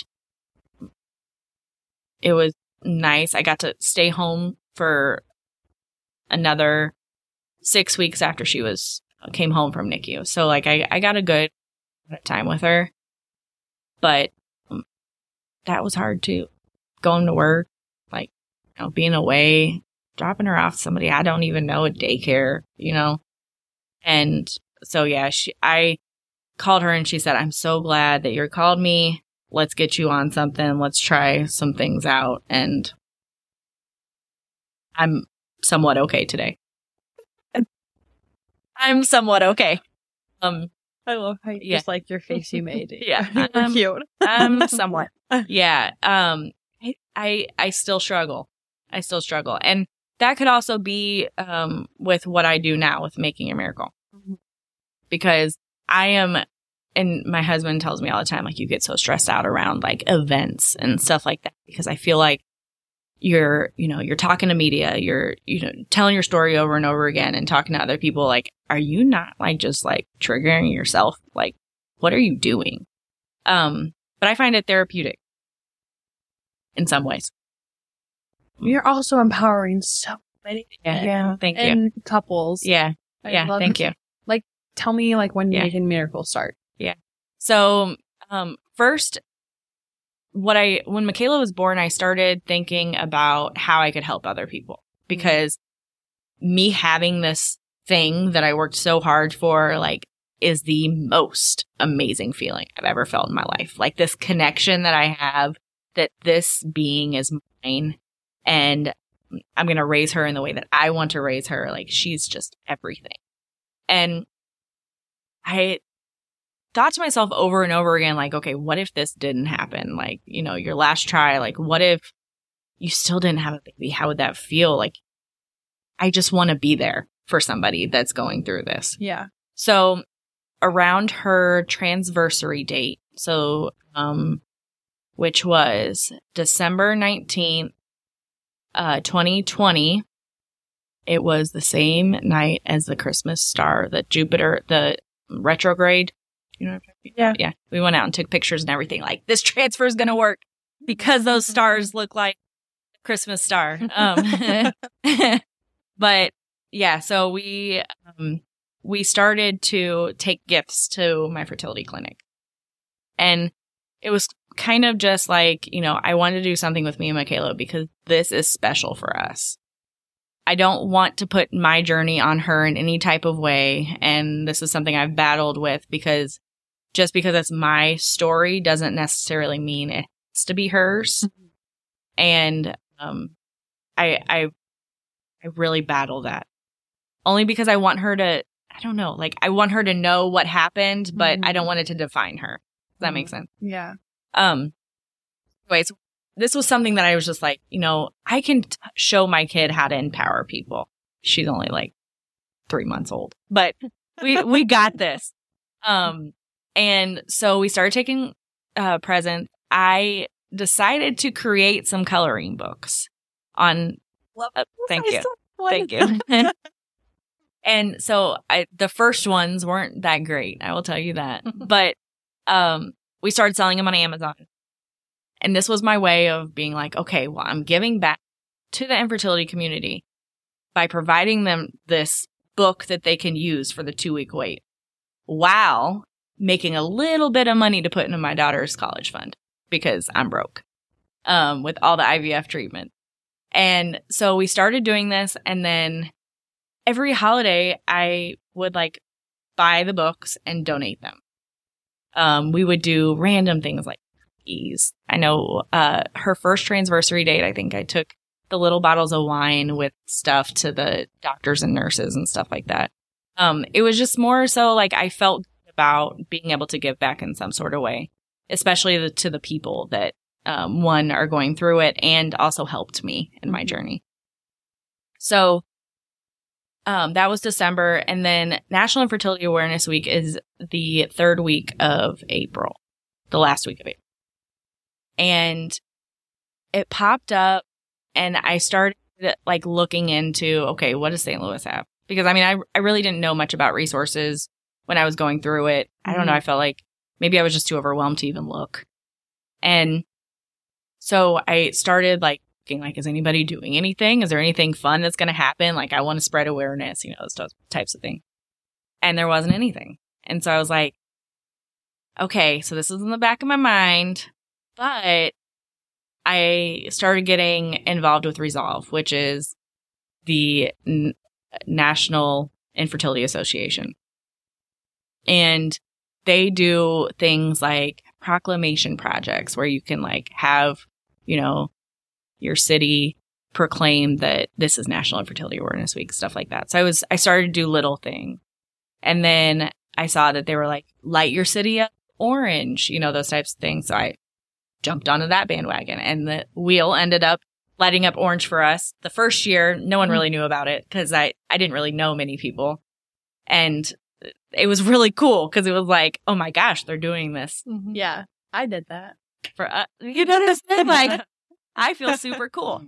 it was nice. I got to stay home for another 6 weeks after she came home from NICU. So like I got a good time with her, but that was hard too. Going to work, like, being away, dropping her off to somebody I don't even know at daycare, And so, yeah, I called her and she said, I'm so glad that you called me. Let's get you on something. Let's try some things out. And I'm somewhat okay today. I'm somewhat okay. I love how you just like your face you made. Yeah. Cute. Somewhat. Yeah. I still struggle. And that could also be with what I do now with Making Your Miracle. Mm-hmm. Because I am, and my husband tells me all the time, like, you get so stressed out around like events and stuff like that, because I feel like you're talking to media, you're, telling your story over and over again and talking to other people. Like, are you not like just like triggering yourself? Like, what are you doing? But I find it therapeutic in some ways. You're also empowering so many thank you. And couples. Yeah. Thank you. Like, tell me like when Making Miracles start. Yeah. So, first, when Michaela was born, I started thinking about how I could help other people, because me having this thing that I worked so hard for, like, is the most amazing feeling I've ever felt in my life. Like, this connection that I have, that this being is mine, and I'm going to raise her in the way that I want to raise her. Like, she's just everything. And I thought to myself over and over again, like, okay, what if this didn't happen? Like, your last try, like, what if you still didn't have a baby? How would that feel? Like, I just want to be there for somebody that's going through this. Yeah. So around her transversary date, so, which was December 19th, 2020, it was the same night as the Christmas star, the Jupiter, the retrograde. You know what I'm talking about? Yeah. We went out and took pictures and everything. Like, this transfer is going to work because those stars look like a Christmas star. But yeah, so we started to take gifts to my fertility clinic, and it was kind of just like, I wanted to do something with me and Michaela because this is special for us. I don't want to put my journey on her in any type of way. And this is something I've battled with, because just because it's my story doesn't necessarily mean it has to be hers. Mm-hmm. And I really battle that, only because I want her to, I don't know, like I want her to know what happened, but I don't want it to define her. Does that make sense? Yeah. Anyways, this was something that I was just like, I can show my kid how to empower people. She's only like 3 months old, but we got this. And so we started taking presents. I decided to create some coloring books on. Thank you. Thank you. And so the first ones weren't that great. I will tell you that. But we started selling them on Amazon. And this was my way of being like, okay, well, I'm giving back to the infertility community by providing them this book that they can use for the 2-week wait, while making a little bit of money to put into my daughter's college fund, because I'm broke with all the IVF treatment. And so we started doing this, and then every holiday I would like buy the books and donate them. We would do random things like cookies. I know her first transversary date, I think I took the little bottles of wine with stuff to the doctors and nurses and stuff like that. It was just more so like I felt good about being able to give back in some sort of way, especially to the people that one are going through it and also helped me in my journey. So that was December. And then National Infertility Awareness Week is the 3rd week of April, the last week of April. And it popped up, and I started like looking into, okay, what does St. Louis have? Because I mean, I really didn't know much about resources when I was going through it. I don't know. I felt like maybe I was just too overwhelmed to even look. And so I started like looking, like, is anybody doing anything? Is there anything fun that's going to happen? Like, I want to spread awareness, those types of things. And there wasn't anything. And so I was like, okay, so this is in the back of my mind. But I started getting involved with Resolve, which is the National Infertility Association. And they do things like proclamation projects where you can like have, your city proclaim that this is National Infertility Awareness Week, stuff like that. So I started to do little things. And then I saw that they were like, light your city up orange, those types of things. So I jumped onto that bandwagon, and the wheel ended up lighting up orange for us. The first year, no one really knew about it because I didn't really know many people. And it was really cool because it was like, oh my gosh, they're doing this. Mm-hmm. Yeah, I did that. For you know what I'm saying? Like, I feel super cool.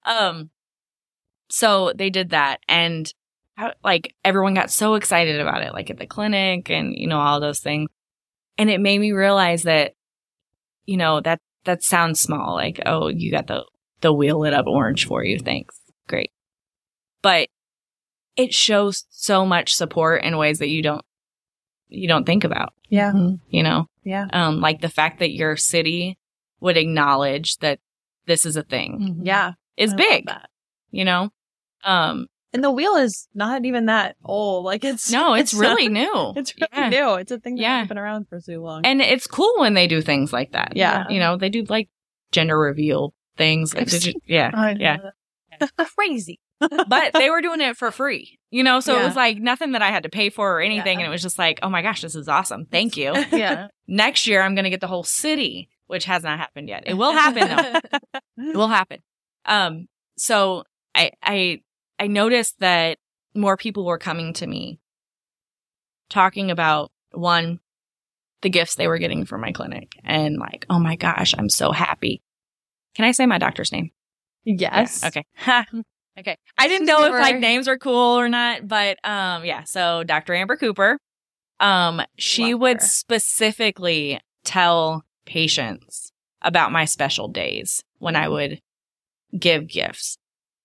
So they did that, and like everyone got so excited about it, like at the clinic and all those things. And it made me realize that that sounds small, like, oh, you got the wheel lit up orange for you. Thanks. Great. But it shows so much support in ways that you don't think about. Yeah. Yeah. Like the fact that your city would acknowledge that this is a thing. Mm-hmm. Yeah. Is big. And the wheel is not even that old. Like it's really new. It's really new. It's a thing that's been around for so long. And it's cool when they do things like that. Yeah. They do like gender reveal things. Yeah. Crazy. But they were doing it for free, so it was like nothing that I had to pay for or anything. And it was just like, oh my gosh, this is awesome. Thank you. Yeah. Next year, I'm going to get the whole city, which has not happened yet. It will happen though. It will happen. So I noticed that more people were coming to me talking about, one, the gifts they were getting from my clinic, and like, oh my gosh, I'm so happy. Can I say my doctor's name? Yes. Yeah, okay. Okay. I didn't know if like names are cool or not, but so Dr. Amber Cooper, she would specifically tell patients about my special days when I would give gifts.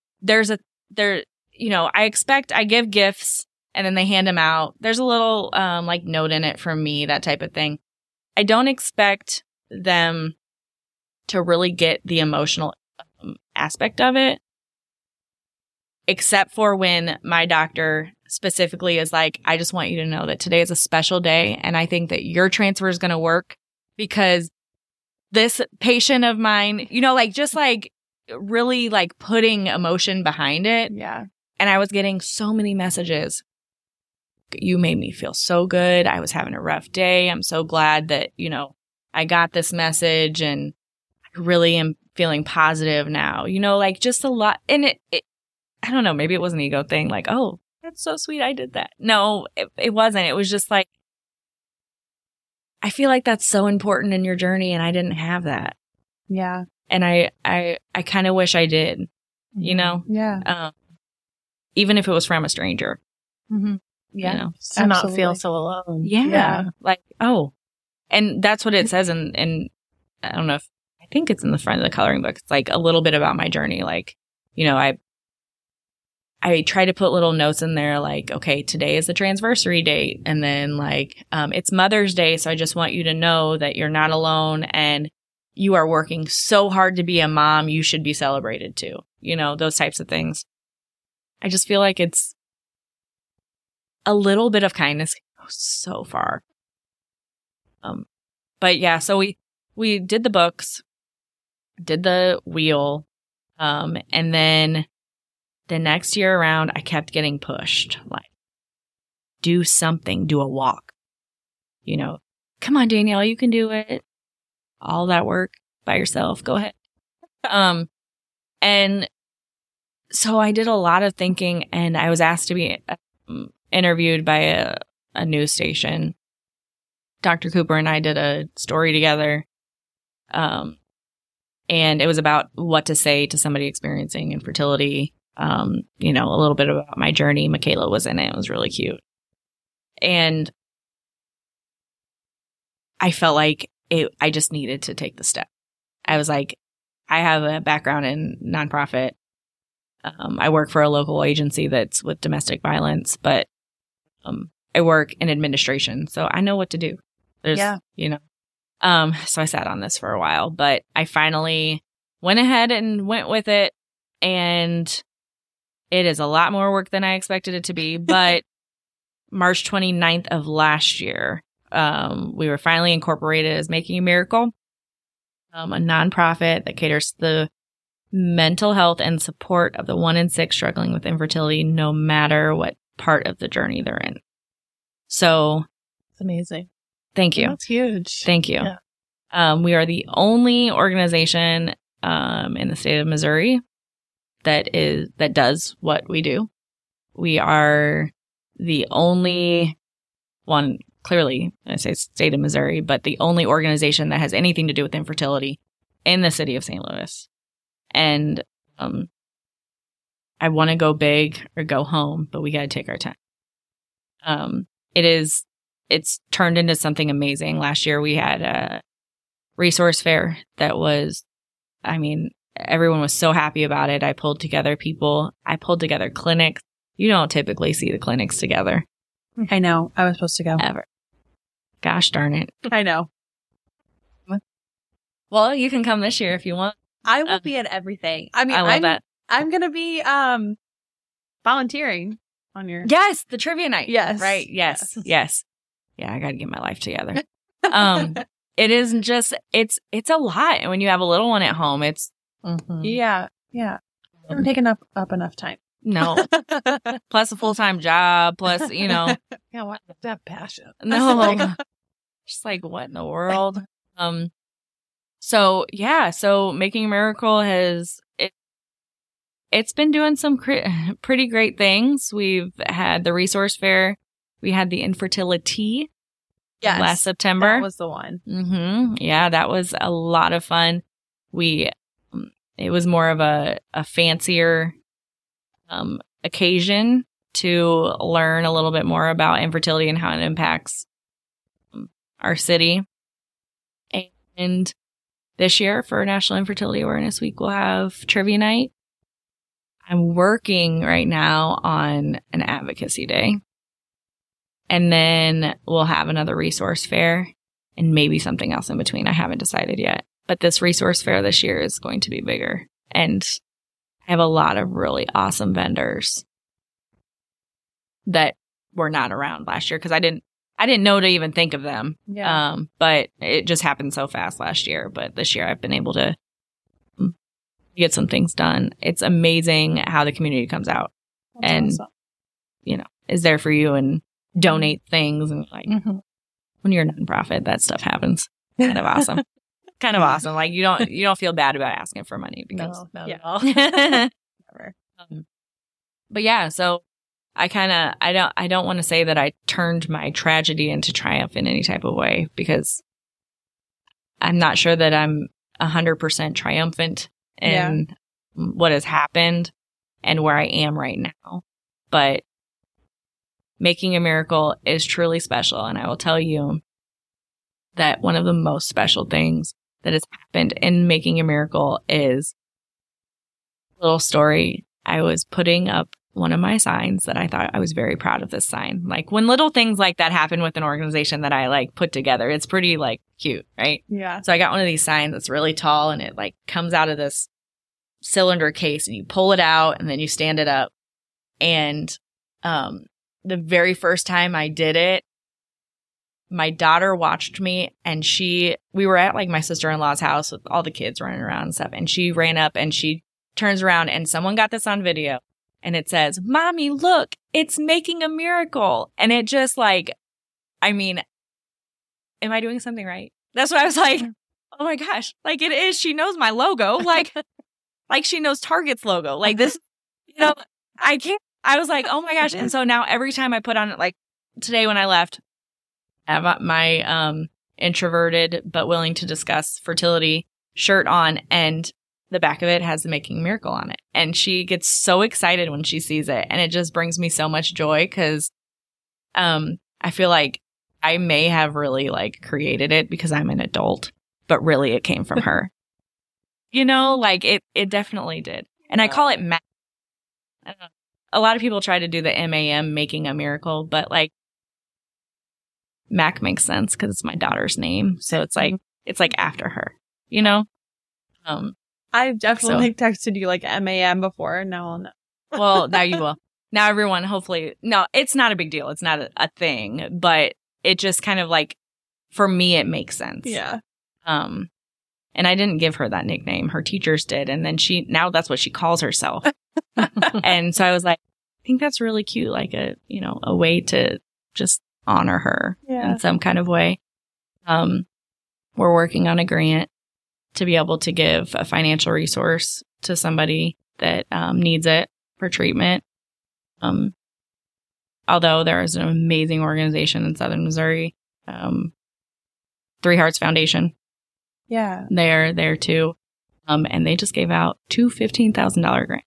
I give gifts and then they hand them out. There's a little like note in it from me, that type of thing. I don't expect them to really get the emotional aspect of it. except for when my doctor specifically is like, I just want you to know that today is a special day. And I think that your transfer is going to work because this patient of mine, like just like really like putting emotion behind it. Yeah. And I was getting so many messages. You made me feel so good. I was having a rough day. I'm so glad that, I got this message and I really am feeling positive now, like just a lot. And it I don't know, maybe it was an ego thing. Like, oh, that's so sweet. I did that. No, it wasn't. It was just like, I feel like that's so important in your journey. And I didn't have that. Yeah. And I kind of wish I did, Yeah. Even if it was from a stranger. Mm-hmm. Yeah. To not feel so alone. Yeah. Like, oh, and that's what it says. And I don't know I think it's in the front of the coloring book. It's like a little bit about my journey. Like, I try to put little notes in there like, okay, today is the transversary date. And then like, it's Mother's Day. So I just want you to know that you're not alone and you are working so hard to be a mom. You should be celebrated too. Those types of things. I just feel like it's a little bit of kindness can go so far. But yeah, so we did the books, did the wheel, and then the next year around, I kept getting pushed. Like, do something, do a walk. Come on, Danielle, you can do it. All that work by yourself. Go ahead. And so I did a lot of thinking, and I was asked to be interviewed by a news station. Dr. Cooper and I did a story together. And it was about what to say to somebody experiencing infertility. A little bit about my journey. Michaela was in it. It was really cute. And I felt like I just needed to take the step. I was like, I have a background in nonprofit. I work for a local agency that's with domestic violence, but I work in administration, so I know what to do. So I sat on this for a while, but I finally went ahead and went with it, and it is a lot more work than I expected it to be. But March 29th of last year, we were finally incorporated as Making a Miracle, a nonprofit that caters to the mental health and support of the 1 in 6 struggling with infertility, no matter what part of the journey they're in. So it's amazing. Thank you. That's huge. Thank you. Yeah. We are the only organization in the state of Missouri that does what we do. We are the only one, clearly, I say state of Missouri, but the only organization that has anything to do with infertility in the city of St. Louis. And I want to go big or go home, but we got to take our time. It's turned into something amazing. Last year we had a resource fair that was, everyone was so happy about it. I pulled together people. I pulled together clinics. You don't typically see the clinics together. I know. I was supposed to go. Ever. Gosh darn it. I know. Well, you can come this year if you want. I will be at everything. I love that. I'm going to be volunteering on your... Yes, the trivia night. Yes. Right, yes. Yeah, I got to get my life together. It isn't just, it's a lot. And when you have a little one at home, it's... Mm-hmm. Yeah. I'm taking up enough time. No. Plus a full-time job, plus, Yeah, what? That passion. No. Just like, what in the world? So Making a Miracle it's been doing some pretty great things. We've had the resource fair. We had the infertility last September. That was the one. Mm-hmm. Yeah, that was a lot of fun. It was more of a fancier occasion to learn a little bit more about infertility and how it impacts our city. And this year for National Infertility Awareness Week, we'll have trivia night. I'm working right now on an advocacy day. And then we'll have another resource fair and maybe something else in between. I haven't decided yet. But this resource fair this year is going to be bigger. And I have a lot of really awesome vendors that were not around last year because I didn't know to even think of them. Yeah. But it just happened so fast last year. But this year I've been able to get some things done. It's amazing how the community comes out and, is there for you and donate things. And when you're a nonprofit, that stuff happens. Kind of awesome. Kind of awesome. Like you don't feel bad about asking for money because no, at all. Never. But yeah, so I don't want to say that I turned my tragedy into triumph in any type of way because I'm not sure that I'm 100% triumphant in what has happened and where I am right now. But making a miracle is truly special. And I will tell you that one of the most special things that has happened in making a miracle is a little story. I was putting up one of my signs that I thought I was very proud of this sign. Like when little things like that happen with an organization that I like put together, it's pretty like cute, right? Yeah. So I got one of these signs that's really tall and it like comes out of this cylinder case and you pull it out and then you stand it up. And the very first time I did it, my daughter watched me and we were at like my sister-in-law's house with all the kids running around and stuff. And she ran up and she turns around and someone got this on video and it says, "Mommy, look, it's making a miracle." And it just like, I mean, am I doing something right? That's what I was like, oh my gosh, like it is. She knows my logo. Like she knows Target's logo. Like this, I was like, oh my gosh. And so now every time I put on it, like today when I left, I have my introverted but willing to discuss fertility shirt on, and the back of it has the Making a Miracle on it. And she gets so excited when she sees it. And it just brings me so much joy because I feel like I may have really like created it because I'm an adult, but really it came from her. Like it definitely did. And I call it MAC. I don't know. A lot of people try to do the MAM, Making a Miracle, but like Mac makes sense because it's my daughter's name. So it's like after her, I've definitely texted you like MAM before. Now I'll know. Well, now you will. Now everyone, hopefully, no, it's not a big deal. It's not a thing, but it just kind of like, for me, it makes sense. Yeah. And I didn't give her that nickname. Her teachers did. And then now that's what she calls herself. And so I was like, I think that's really cute. Like a way to just honor her in some kind of way. We're working on a grant to be able to give a financial resource to somebody that needs it for treatment. Although there is an amazing organization in Southern Missouri, Three Hearts Foundation. Yeah. They're there too. And they just gave out 2 $15,000 grants.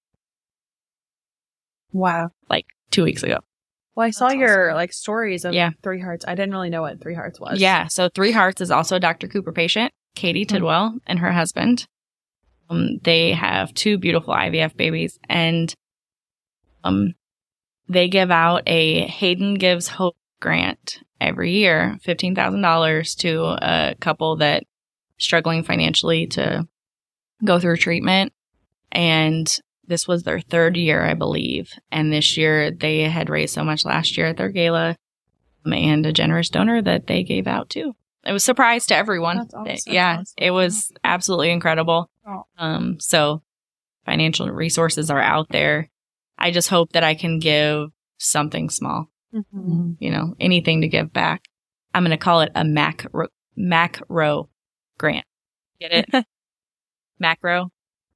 Wow. Like 2 weeks ago. Well, I saw your like stories of Three Hearts. I didn't really know what Three Hearts was. Yeah. So Three Hearts is also a Dr. Cooper patient, Katie Tidwell and her husband. They have 2 beautiful IVF babies, and they give out a Hayden Gives Hope grant every year, $15,000 to a couple that struggling financially to go through treatment. And this was their 3rd year, I believe. And this year they had raised so much last year at their gala, and a generous donor that they gave out too. It was a surprise to everyone. That's awesome. Yeah, it was absolutely incredible. Oh. So financial resources are out there. I just hope that I can give something small, anything to give back. I'm going to call it a macro grant. Get it? Macro.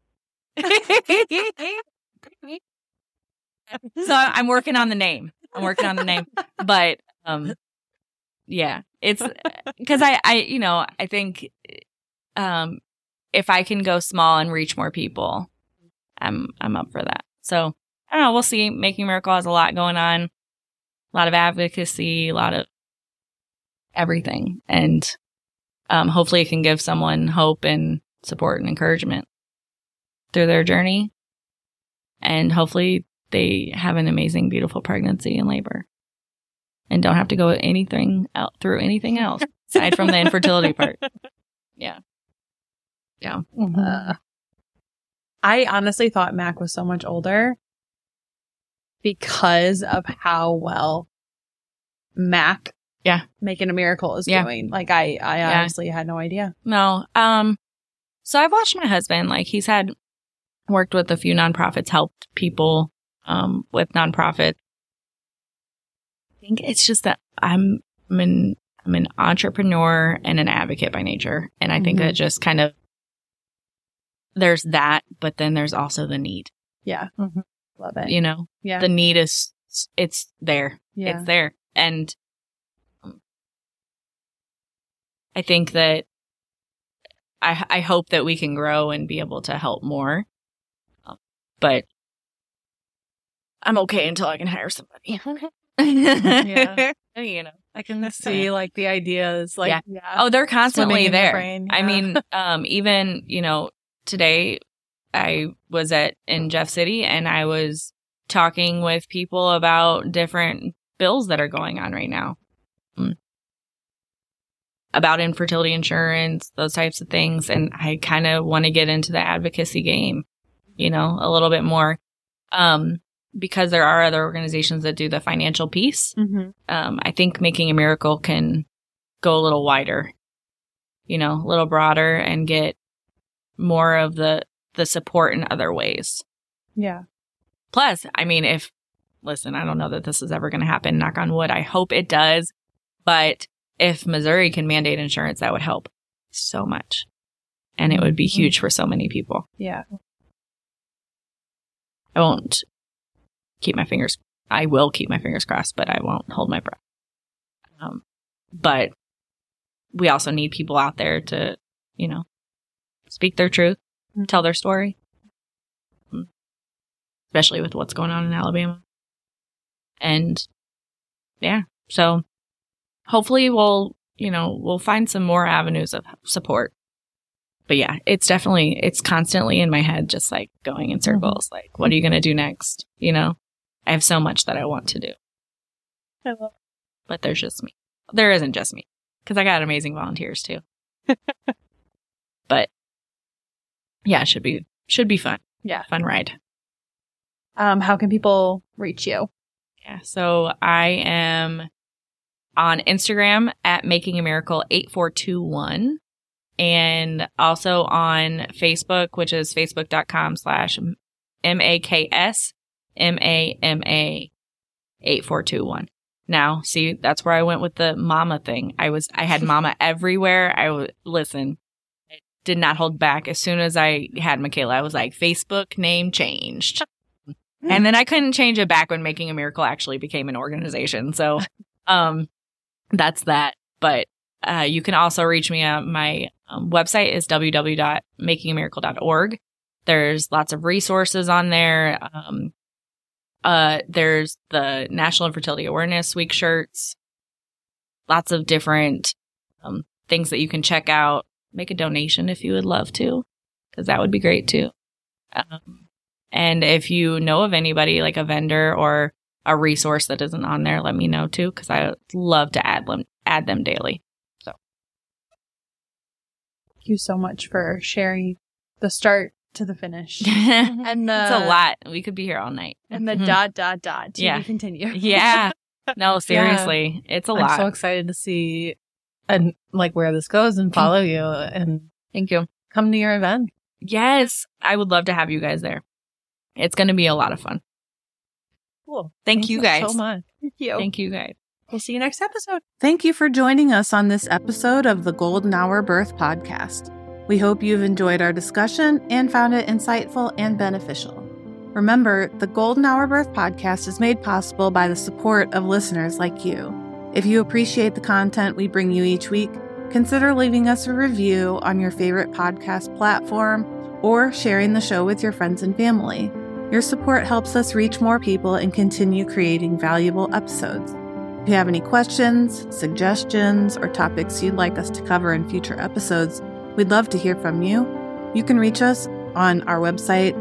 So I'm working on the name. But yeah, it's because I think if I can go small and reach more people, I'm up for that. So I don't know. We'll see. Making a Miracle has a lot going on, a lot of advocacy, a lot of everything, and hopefully it can give someone hope and support and encouragement through their journey, and hopefully they have an amazing, beautiful pregnancy and labor, and don't have to go through anything else aside from the infertility part. Yeah. Mm-hmm. I honestly thought Mac was so much older because of how well Mac Making a Miracle is doing. Like I honestly had no idea. No. So I've watched my husband, like he's worked with a few nonprofits, helped people with nonprofits. I think it's just that I'm an entrepreneur and an advocate by nature. And I think that just kind of, there's that, but then there's also the need. Yeah. Mm-hmm. Love it. You know? Yeah. The need is, it's there. Yeah. It's there. And I think that I hope that we can grow and be able to help more. But I'm okay until I can hire somebody. Yeah. You know, I can see like the ideas. Like, oh, they're constantly there. I mean, even, you know, today I was in Jeff City and I was talking with people about different bills that are going on right now. About infertility insurance, those types of things. And I kind of want to get into the advocacy game, you know, a little bit more. Because there are other organizations that do the financial piece. Mm-hmm. I think Making a Miracle can go a little wider, you know, a little broader and get more of the support in other ways. Yeah. Plus, I mean, listen, I don't know that this is ever going to happen, knock on wood. I hope it does. But if Missouri can mandate insurance, that would help so much. And it would be huge for so many people. Yeah. I will keep my fingers crossed, but I won't hold my breath. But we also need people out there to, you know, speak their truth, tell their story, especially with what's going on in Alabama. And yeah, so hopefully we'll find some more avenues of support. But yeah, it's constantly in my head, just like going in circles. Like, what are you going to do next? You know, I have so much that I want to do. I love it. But there's just me. There isn't just me, because I got amazing volunteers too. But yeah, it should be fun. Yeah. Fun ride. How can people reach you? Yeah. So I am on Instagram at Making a Miracle 8421. And also on Facebook, which is facebook.com/MAKSMAMA8421. Now, see, that's where I went with the mama thing. I had mama everywhere. Listen, I did not hold back. As soon as I had Michaela, I was like, Facebook name changed. And then I couldn't change it back when Making a Miracle actually became an organization. So, that's that. But you can also reach me at my website is www.makingamiracle.org. There's lots of resources on there. There's the National Infertility Awareness Week shirts. Lots of different things that you can check out. Make a donation if you would love to, because that would be great too. And if you know of anybody, like a vendor or a resource that isn't on there, let me know too, because I would love to add them daily. So, thank you so much for sharing the start to the finish. And it's a lot. We could be here all night. And the ... to be continued. Yeah. No, seriously, it's a lot. I'm so excited to see and like where this goes and follow you and thank you. Come to your event. Yes, I would love to have you guys there. It's going to be a lot of fun. Cool. Thank you guys so much. Thank you. Thank you guys. We'll see you next episode. Thank you for joining us on this episode of the Golden Hour Birth Podcast. We hope you've enjoyed our discussion and found it insightful and beneficial. Remember, the Golden Hour Birth Podcast is made possible by the support of listeners like you. If you appreciate the content we bring you each week, consider leaving us a review on your favorite podcast platform or sharing the show with your friends and family. Your support helps us reach more people and continue creating valuable episodes. If you have any questions, suggestions, or topics you'd like us to cover in future episodes, we'd love to hear from you. You can reach us on our website,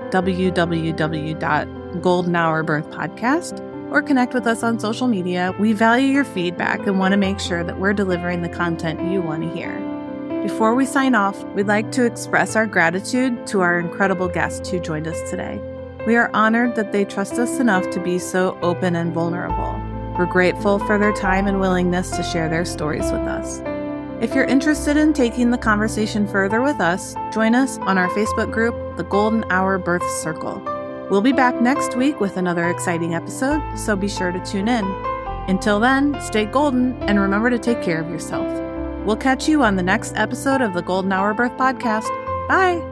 www.goldenhourbirthpodcast, or connect with us on social media. We value your feedback and want to make sure that we're delivering the content you want to hear. Before we sign off, we'd like to express our gratitude to our incredible guests who joined us today. We are honored that they trust us enough to be so open and vulnerable. We're grateful for their time and willingness to share their stories with us. If you're interested in taking the conversation further with us, join us on our Facebook group, The Golden Hour Birth Circle. We'll be back next week with another exciting episode, so be sure to tune in. Until then, stay golden and remember to take care of yourself. We'll catch you on the next episode of the Golden Hour Birth Podcast. Bye!